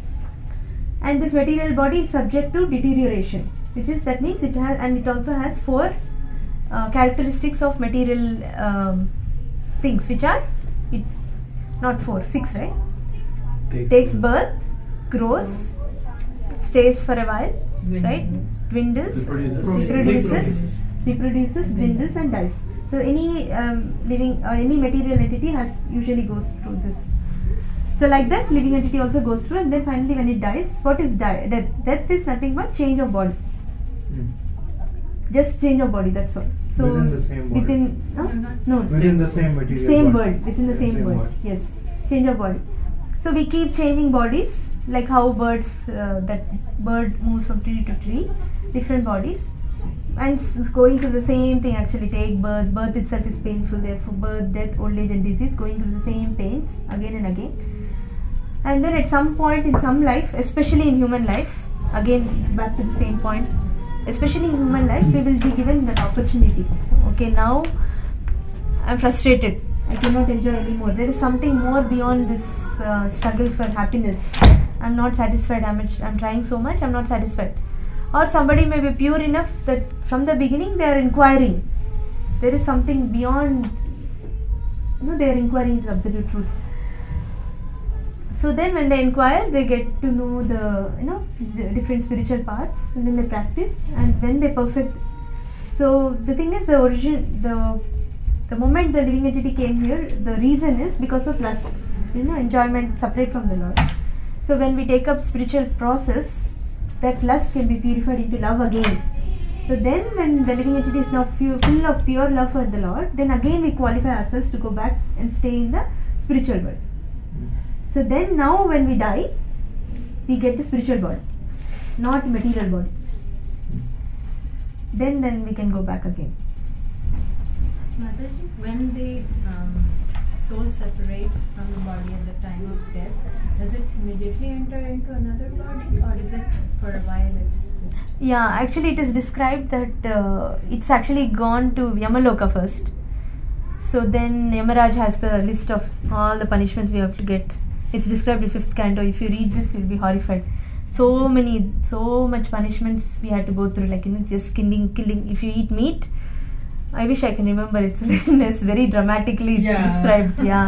And this material body is subject to deterioration, that means it also has 4 characteristics of material things, which are not 4, 6, right? Takes birth, grows, stays for a while, right? Dwindles, reproduces, dwindles, and dies. So any any material entity usually goes through this. So like that, living entity also goes through, and then finally when it dies, what is death? Death is nothing but change of body. Just change of body, that's all. So within the same body. Within the same material same body. world, within the same world. Yes, change of body. So we keep changing bodies, like how that bird moves from tree to tree, different bodies, and going through the same thing. Actually, take birth. Birth itself is painful. Therefore, birth, death, old age, and disease, going through the same pains again and again. And then at some point in some life, especially in human life, again back to the same point, especially in human life, we will be given that opportunity. Okay, now I'm frustrated. I cannot enjoy anymore. There is something more beyond this struggle for happiness. I'm not satisfied. I'm trying so much. I'm not satisfied. Or somebody may be pure enough that from the beginning they are inquiring. There is something beyond. They are inquiring into absolute truth. So then when they inquire, they get to know the different spiritual paths, and then they practice, and when they perfect. So the thing is, the moment the living entity came here, the reason is because of lust, enjoyment separate from the Lord. So when we take up spiritual process, that lust can be purified into love again. So then when the living entity is now full of pure love for the Lord, then again we qualify ourselves to go back and stay in the spiritual world. So then now when we die, we get the spiritual body, not material body. Then we can go back again. Mataji, when the soul separates from the body at the time of death, does it immediately enter into another body, or is it for a while Yeah, actually it is described that it's actually gone to Yamaloka first. So then Yamaraj has the list of all the punishments we have to get. It's described in 5th canto. If you read this, you'll be horrified. So much punishments we had to go through, like just killing. If you eat meat, I wish I can remember it's very dramatically described. Yeah.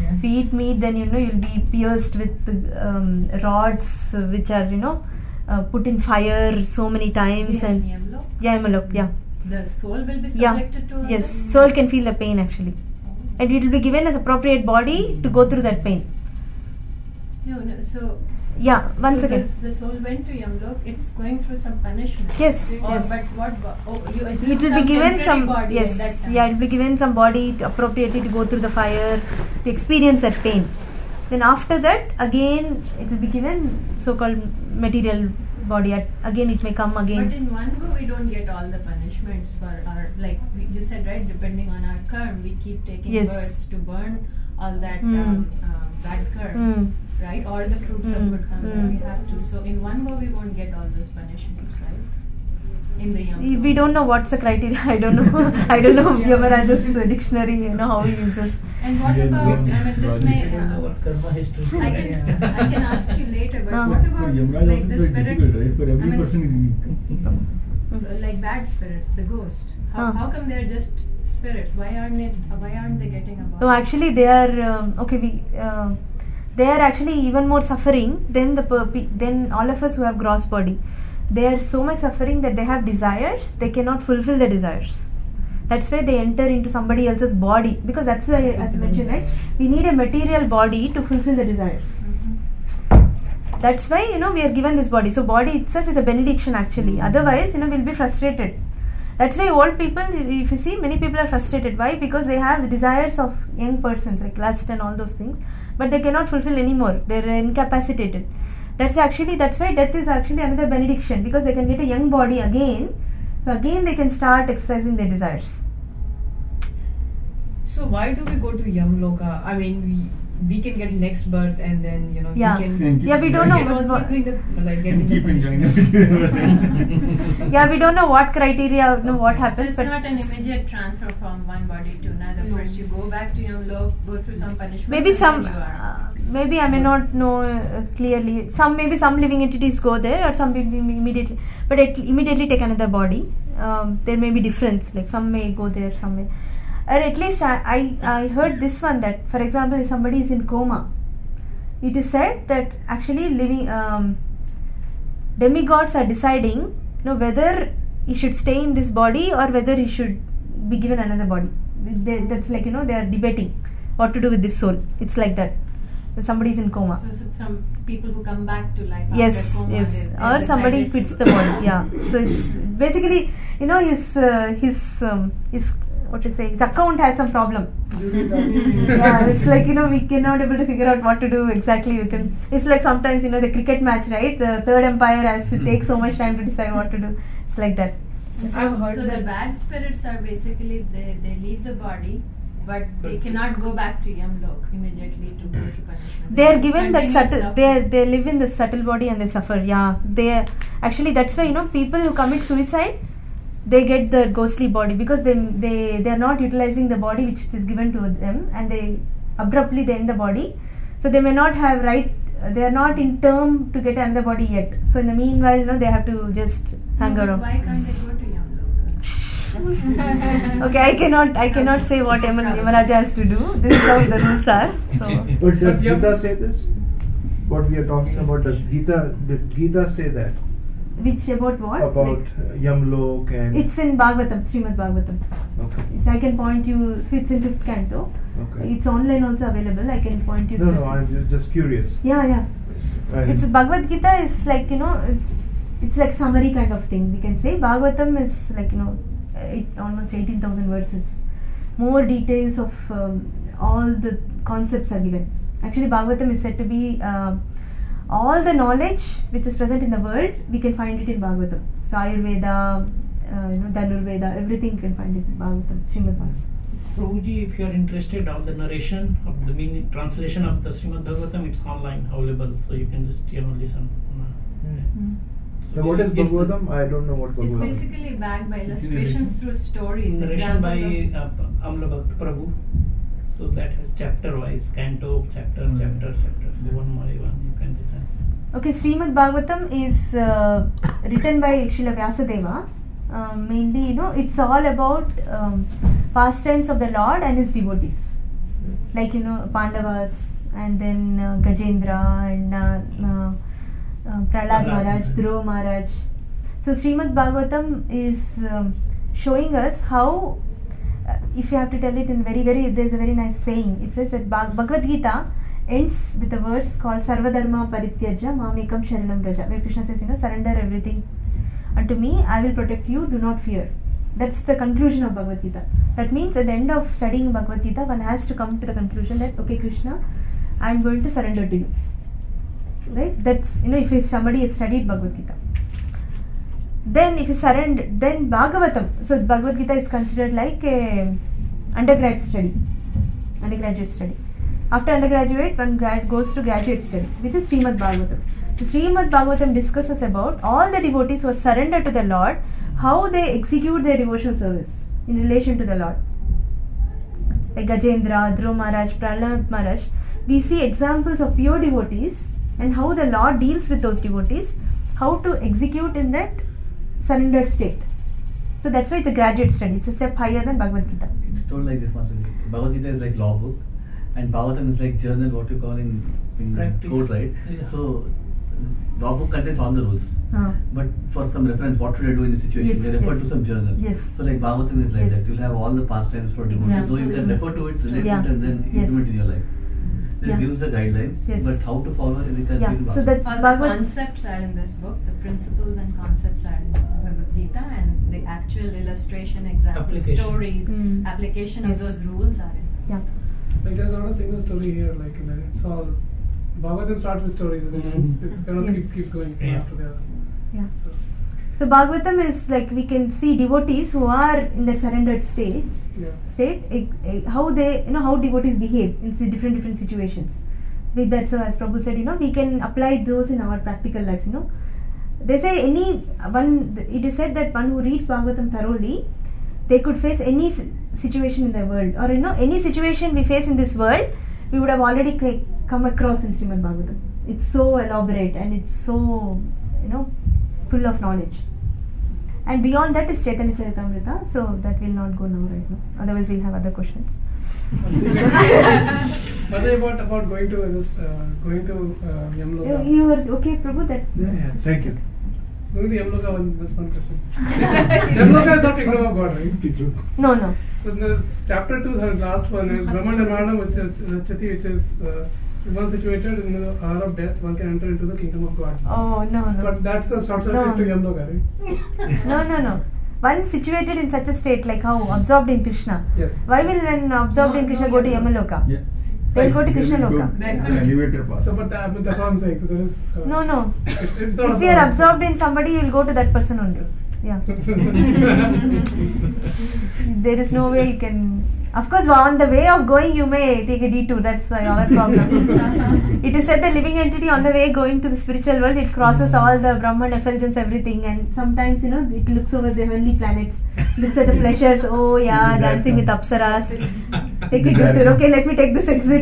If you eat meat, then you'll be pierced with rods which are put in fire so many times. And Yamlok? Yamlok, yeah. The soul will be subjected to Yes, that? soul can feel the pain actually, and it will be given as appropriate body to go through that pain. No, so Yeah, once so again. the soul went to Yamlok, it's going through some punishment. Yes, Or, yes. But you assume It will some be given temporary some body at that yes, time. yeah. It will be given some body appropriately to go through the fire, to experience that pain. Then after that, again it will be given so-called material body. Again, it may come again. But in one go, we don't get all the punishments for our, like you said, right? Depending on our karma, we keep taking Yes. births to burn all that bad karma, Mm. right? Or the fruits of Mm. good karma. Mm. We have to. So in one go, we won't get all those punishments, right? In the young. We don't know what's the criteria. I don't know. I don't know Yamaraj's dictionary. How he uses. And what Yes, about? I mean, this may. What karma history? I can ask you later. But what For about Yamraj like also the very spirits? difficult, right? For every I mean, person is unique. like bad spirits, the ghost. How come they're just spirits? Why aren't they getting a body? No, actually they are they are actually even more suffering than than all of us who have gross body. They are so much suffering that they have desires. They cannot fulfill the desires. That's why they enter into somebody else's body, because that's why, as I mentioned, right, we need a material body to fulfill the desires. That's why we are given this body. So body itself is a benediction actually. Otherwise we'll be frustrated. That's why old people, if you see, many people are frustrated. Why? Because they have the desires of young persons, like lust and all those things, but they cannot fulfill anymore. They are incapacitated. That's why death is actually another benediction, because they can get a young body again. So again they can start exercising their desires. So why do we go to Yamloka? I mean, we can get next birth and then we can. Yeah, we don't know. Keep enjoying it. Yeah, we don't know what criteria, what So happens. it's But not an immediate transfer from one body to another. First, you go back to Yamlok, go through some punishment. maybe and some, then you are. maybe I may not know clearly. Maybe some living entities go there, or some immediately, but immediately take another body. There may be difference. Like some may go there, some may. Or at least I heard this one, that, for example, if somebody is in coma, it is said that actually living demigods are deciding whether he should stay in this body or whether he should be given another body. That's like they are debating what to do with this soul. It's like that. Somebody is in coma. So some people who come back to life Yes, after coma, yes. they Or somebody decided quits to- the body. Yeah. So it's basically his what to say, his account has some problem. Yeah, it's like we cannot able to figure out what to do exactly with him. It's like sometimes the cricket match, right? The third umpire has to take so much time to decide what to do. It's like that. I've heard So the bad spirits are basically they leave the body, but they cannot go back to Yamlok immediately to go to punishment. They are given that Continue subtle. suffering. They live in the subtle body and they suffer. Yeah, they actually, that's why people who commit suicide, they get the ghostly body, because they are not utilizing the body which is given to them, and they abruptly end the body. So they may not have they are not in term to get another body yet. So in the meanwhile, they have to just hang No, but around. why can't they go to Yamlok? Okay, I cannot say what Yamaraja has to do. This is how the rules are. So But does Gita say this? What we are talking about, did Gita say that? which about what? About Yamlok and... It's in Bhagavatam, Srimad Bhagavatam. Okay. I can point you. It's in 5th canto. Okay. It's online also available. I can point you. No, I'm just curious. Yeah. Right. It's Bhagavad Gita is like it's like summary kind of thing. We can say Bhagavatam is like almost 18,000 verses. More details of all the concepts are given. Actually, Bhagavatam is said to be all the knowledge which is present in the world. We can find it in Bhagavatam. So Ayurveda, Dhanurveda, everything you can find it in Bhagavatam, Srimad Bhagavatam. Prabhuji, if you are interested of the narration of the meaning translation of the Srimad Bhagavatam, it's online available, so you can just listen. So what is Bhagavatam? I don't know what It's Bhagavatam is. basically backed by illustrations through stories. Narration by Examples of Amla Bhakt Prabhu. So that has chapter wise, canto, chapter. So one by one you can listen. Okay, Srimad Bhagavatam is written by Srila Vyasadeva. Mainly, it's all about pastimes of the Lord and his devotees. like Pandavas, and then Gajendra and Prahlad Maharaj, Dhruva Maharaj. So Srimad Bhagavatam is showing us how, if you have to tell it in there's a very nice saying. It says that Bhagavad Gita ends with a verse called Sarva Dharma Parityajya Mamekam Sharanam Vraja, where Krishna says, surrender everything unto me, I will protect you, do not fear. That's the conclusion of Bhagavad Gita. That means at the end of studying Bhagavad Gita, one has to come to the conclusion that, okay, Krishna, I am going to surrender to you. Right? That's, if somebody has studied Bhagavad Gita. Then if you surrender, then Bhagavatam, so Bhagavad Gita is considered like a undergraduate study. After undergraduate, one goes to graduate study, which is Srimad Bhagavatam. So Srimad Bhagavatam discusses about all the devotees who are surrendered to the Lord, how they execute their devotional service in relation to the Lord. Like Gajendra, Dhruva Maharaj, Prahlad Maharaj, we see examples of pure devotees and how the Lord deals with those devotees, how to execute in that surrendered state. So that's why it's a graduate study. It's a step higher than Bhagavad Gita. It's told like this, Mataji. Bhagavad Gita is like law book, and Bhagavatam is like journal, what you call in court, right? Yeah. So law book contains all the rules, but for some reference, what should I do in this situation? They refer to some journal. Yes. So like Bhagavatam is like that. You'll have all the pastimes for devotees, so you can refer to it, relate to it, and then implement in your life. This gives the guidelines, but how to follow it, so that's all the concepts are in this book, the principles and concepts are in Bhagavad Gita, and the actual illustration, examples, stories, application of those rules are in. Yeah. Like there's not a single story here, like it's all Bhagavatam starts with stories and then it's kind of keep going after the other. Yeah. So Bhagavatam is like, we can see devotees who are in that surrendered state, how they, how devotees behave in different situations. With that, so as Prabhu said, we can apply those in our practical lives. They say it is said that one who reads Bhagavatam thoroughly, they could face any situation in the world, or any situation we face in this world, we would have already come across in Srimad Bhagavatam. It's so elaborate and it's so full of knowledge. And beyond that is Chaitanya Charitamrita, so that will not go now right now. Otherwise we'll have other questions. What about going to Yamloka? You were okay, Prabhu? That Thank you. Going to Yamloka was one question. Yamloka is not kingdom of God, right? No. So the chapter 2, the last one is Brahmanamana Vachati, which is once situated in the hour of death, one can enter into the kingdom of God. Oh, no. But that's a short circuit to Yamloka, right? No. One situated in such a state, like how absorbed in Krishna. Yes. Why will when absorbed in Krishna go to Yamaloka? Yeah. They'll go to Krishna Loka. Elevator path. So, but that's what I'm saying. So there is. No. It's not If you are absorbed in somebody, you will go to that person only. Yeah. There is no way you can. Of course, on the way of going, you may take a detour. That's our problem. It is said the living entity on the way going to the spiritual world, it crosses all the Brahman effulgence, everything, and sometimes it looks over the heavenly planets, looks at the pleasures. Oh yeah, dancing with Apsaras. Take a detour. Okay, let me take this exit.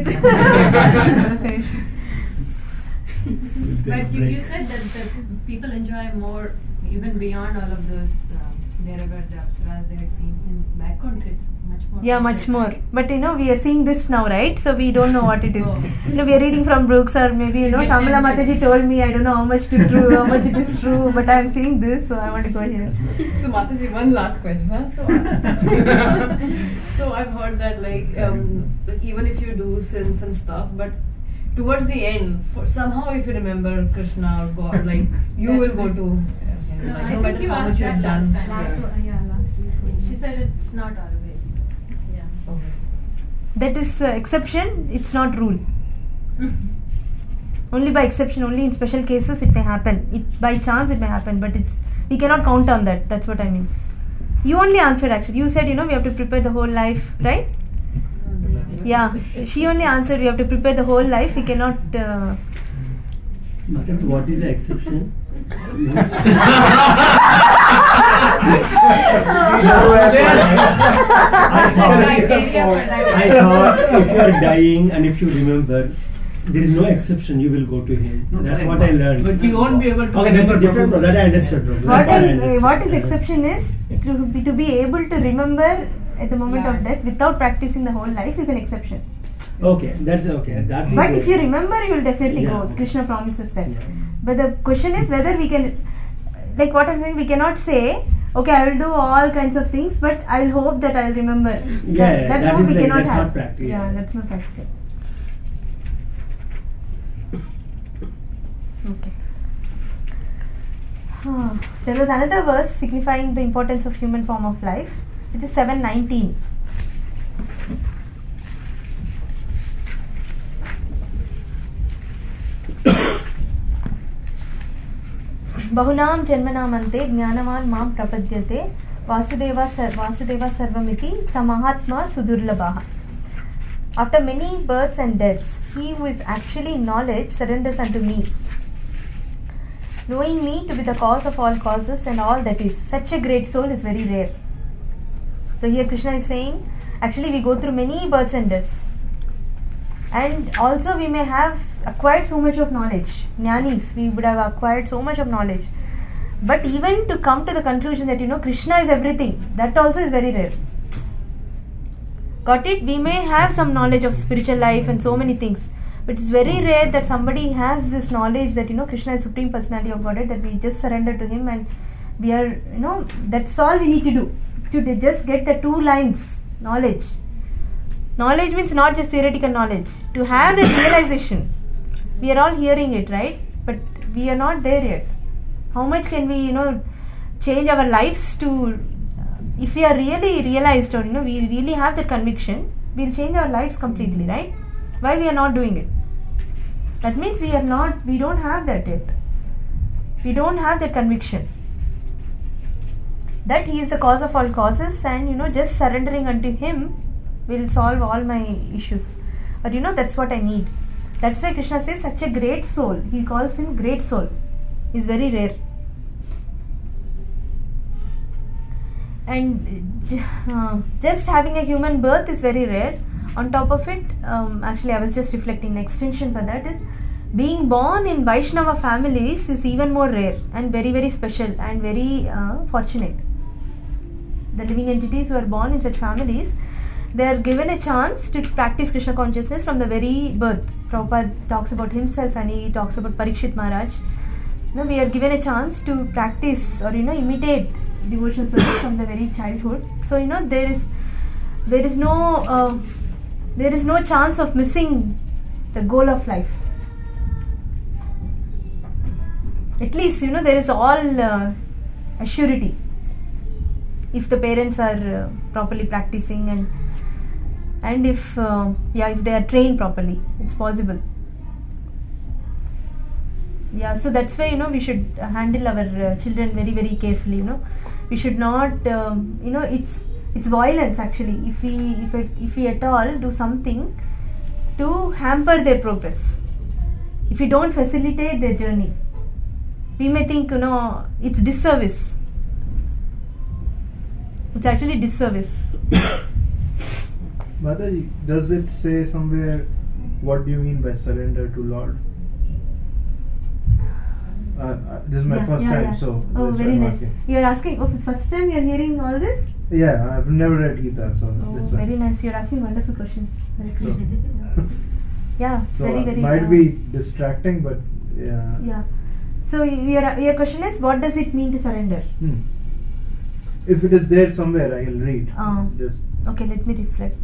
But you said that the people enjoy more, even beyond all of those, wherever the Apsaras they had seen in Vaikuntha, it's much more. Yeah, much more. But we are seeing this now, right? So we don't know what it is. We are reading from Brooks, or maybe Shamala Mataji told me, I don't know how much it is true, but I am seeing this, so I want to go here. So Mataji, one last question. Huh? So I've heard that like even if you do sins and stuff, but towards the end, somehow if you remember Krishna or God, like you will go to. No, like, I no think matter you how much asked you that have last done. time. Last week. She said it's not always. Yeah. Okay. That is exception, it's not rule. Only by exception, only in special cases it may happen. By chance it may happen, but we cannot count on that. That's what I mean. You only answered actually. You said, we have to prepare the whole life, right? Yeah. She only answered, we have to prepare the whole life. We cannot... What is the exception? I thought if you are dying and if you remember, there is no exception, you will go to him. No, that's correct. what I learned. But we won't be able to. Okay, that's a different problem. That I understood. What is exception is to be able to remember at the moment of death without practicing the whole life is an exception. Okay, that's okay. That is. But if you remember, you will definitely Yeah, go. okay. Krishna promises that. Yeah. But the question is whether we can, like what I'm saying, we cannot say, okay, I will do all kinds of things, but I'll hope that I'll remember. Yeah, that hope is we like, cannot that's have. not practical. Yeah, that's not practical. Okay. There was another verse signifying the importance of human form of life, which is 7:19. बहुनाम जन्मनामन्ते ज्ञानवान् मां प्रपद्यते वासुदेवा सर्वमिति समाहात्मा सुदुर्लभः. After many births and deaths, he who is actually in knowledge surrenders unto me, knowing me to be the cause of all causes and all that is. Such a great soul is very rare. So here Krishna is saying, actually we go through many births and deaths, and also we may have acquired so much of knowledge. Jnanis, we would have acquired so much of knowledge, but even to come to the conclusion that Krishna is everything, that also is very rare. Got it? We may have some knowledge of spiritual life and so many things, but it's very rare that somebody has this knowledge that Krishna is Supreme Personality of Godhead, that we just surrender to him and we are, that's all we need to do, to just get the 2 lines knowledge. Knowledge means not just theoretical knowledge, to have the realization. We are all hearing it, right? But we are not there yet. How much can we change our lives to, if we are really realized, or we really have that conviction, we'll change our lives completely, right? Why we are not doing it? That means we don't have that yet. We don't have that conviction that he is the cause of all causes, and just surrendering unto him will solve all my issues. But that's what I need. That's why Krishna says such a great soul. He calls him great soul. He's very rare. And just having a human birth is very rare. On top of it, actually I was just reflecting, extension for that is being born in Vaishnava families is even more rare and very, very special and very fortunate. The living entities who are born in such families, they are given a chance to practice Krishna consciousness from the very birth. Prabhupada talks about himself and he talks about Parikshit Maharaj. We are given a chance to practice or imitate devotional service from the very childhood. So there is no chance of missing the goal of life. At least there is all assurity if the parents are properly practicing and if they are trained properly, it's possible. So that's why we should handle our children very, very carefully. We should not it's violence actually if we at all do something to hamper their progress. If we don't facilitate their journey, we may think it's disservice. It's actually disservice. Mataji, does it say somewhere what do you mean by surrender to Lord? This is my first time, so oh, that's very why I'm nice. asking. You're asking, first time you're hearing all this? Yeah, I've never read Gita, so that's why. Very nice. You're asking wonderful questions. Very So, good. Yeah, it's so very, very. might be distracting, but yeah. Yeah. So your question is, what does it mean to surrender? If it is there somewhere, I will read. Just okay, let me reflect.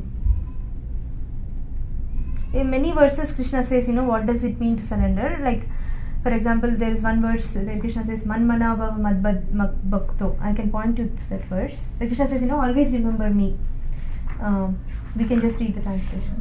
In many verses, Krishna says, what does it mean to surrender? Like, for example, there is one verse where Krishna says, Man manava mad bhakto. I can point you to that verse. Where Krishna says, always remember me. We can just read the translation.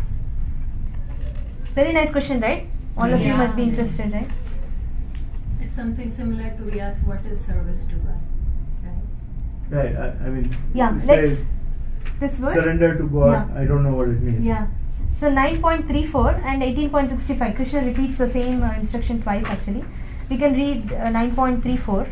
Very nice question, right? All of you must be interested, right? It's something similar to we ask what is service to God, right? right. I mean, let's this verse. Surrender to God. Yeah. I don't know what it means. Yeah. So 9.34 and 18.65. Krishna repeats the same instruction twice actually. We can read 9.34.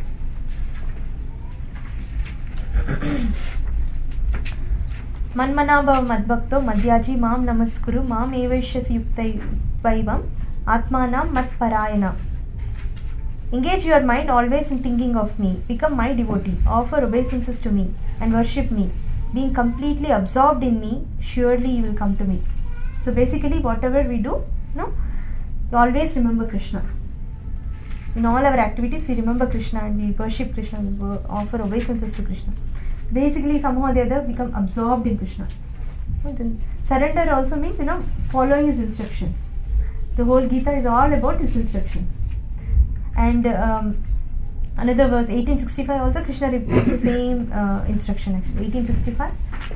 Manmanabhav madbhakto madhyaji mam namaskuru mam evaishyasi yuktaivam atmanam matparayana. Engage your mind always in thinking of me. Become my devotee. Offer obeisances to me and worship me. Being completely absorbed in me, surely you will come to me. So basically, whatever we do, we always remember Krishna. In all our activities, we remember Krishna and we worship Krishna, we offer obeisances to Krishna. Basically, somehow or the other, become absorbed in Krishna. And then surrender also means, following his instructions. The whole Gita is all about his instructions. And another verse, 1865 also, Krishna repeats the same instruction actually. 1865?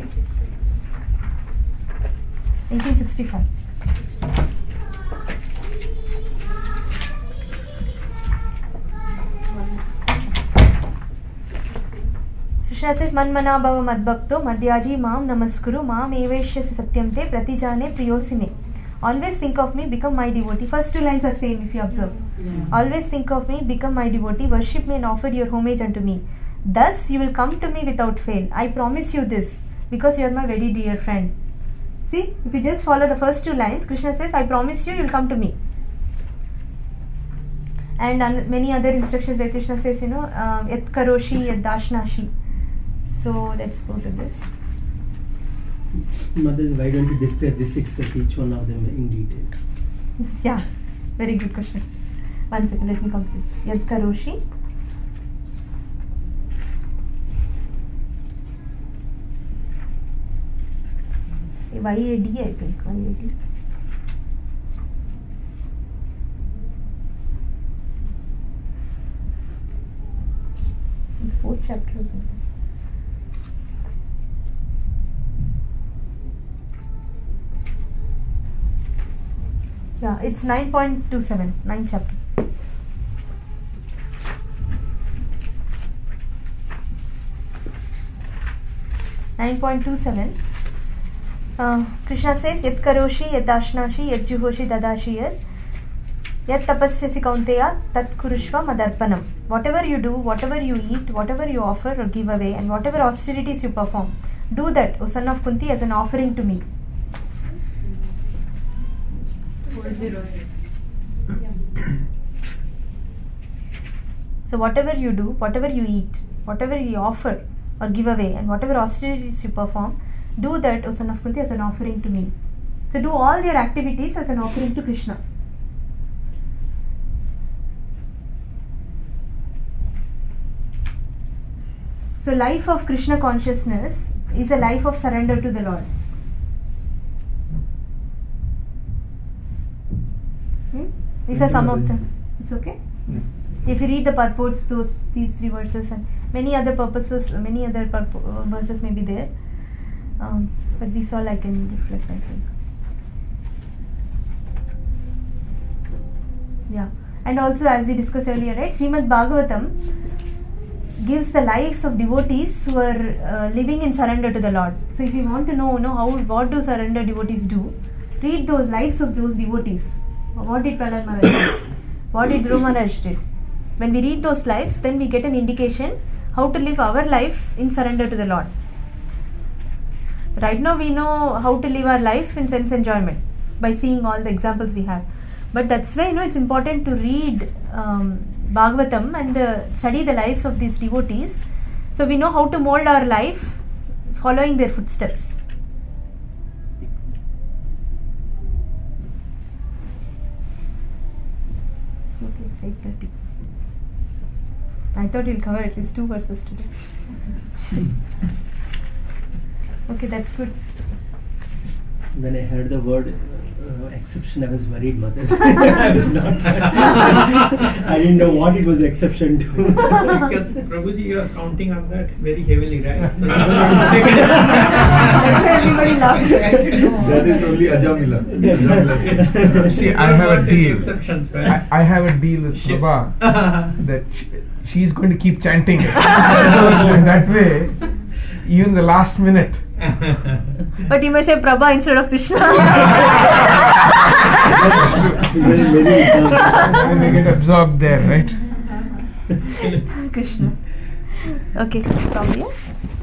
1865. Krishna says, Manmana bhava madbhakto madhyaji mam namaskuru mam eveshyasi satyam te pratijane priyosine. Always think of me, become my devotee. First two lines are same if you observe. Always think of me, become my devotee, worship me and offer your homage unto me. Thus you will come to me without fail. I promise you this, because you are my very dear friend. See, if you just follow the first two lines, Krishna says, I promise you will come to me. And many other instructions where Krishna says, yat karoshi, yat dashnashi. So let's go to this. Mother, why don't you describe the six of each one of them in detail? Yeah, very good question. 1 second, let me complete this. Yad karoshi. YAD, I think. YAD. It's 4th chapter or something. Yeah, it's 9.27, 9th chapter. Krishna says, Yat karoshi, yat ashnashi, yat juhoshi, dadashi yat. Yat tapasyasi kaunteya, tat kurushva madarpanam. Whatever you do, whatever you eat, whatever you offer or give away, and whatever austerities you perform, do that, O son of Kunti, as an offering to me. 408. So whatever you do, whatever you eat, whatever you offer or give away, and whatever austerities you perform, do that, O son of Kunti, as an offering to me. So do all your activities as an offering to Krishna. So life of Krishna consciousness is a life of surrender to the Lord. These are some of them. It's okay? If you read the purports, these 3 verses and many other purposes, many other verses may be there. But these all I can reflect, I think. Yeah. And also, as we discussed earlier, right, Srimad Bhagavatam gives the lives of devotees who are living in surrender to the Lord. So if you want to know what do surrender devotees do, read those lives of those devotees. What did Prahlad Maharaj do? What did Dhruva Maharaj did? When we read those lives, then we get an indication how to live our life in surrender to the Lord. Right now we know how to live our life in sense enjoyment by seeing all the examples we have. But that's why it's important to read Bhagavatam and study the lives of these devotees, so we know how to mold our life following their footsteps. Okay, it's 8:30. I thought we'll cover at least 2 verses today. Okay, that's good. When I heard the word exception, I was worried, Mother. I was not. I didn't know what it was exception to. Because Prabhuji, you are counting on that very heavily, right? So That's why everybody laughs. That is only Ajamila. See, I have a deal. Exceptions, right? I have a deal with Prabha that she is going to keep chanting it. So in that way, even the last minute. But you may say Prabha instead of Krishna. Then we get absorbed there, right? Krishna. Okay, stop here.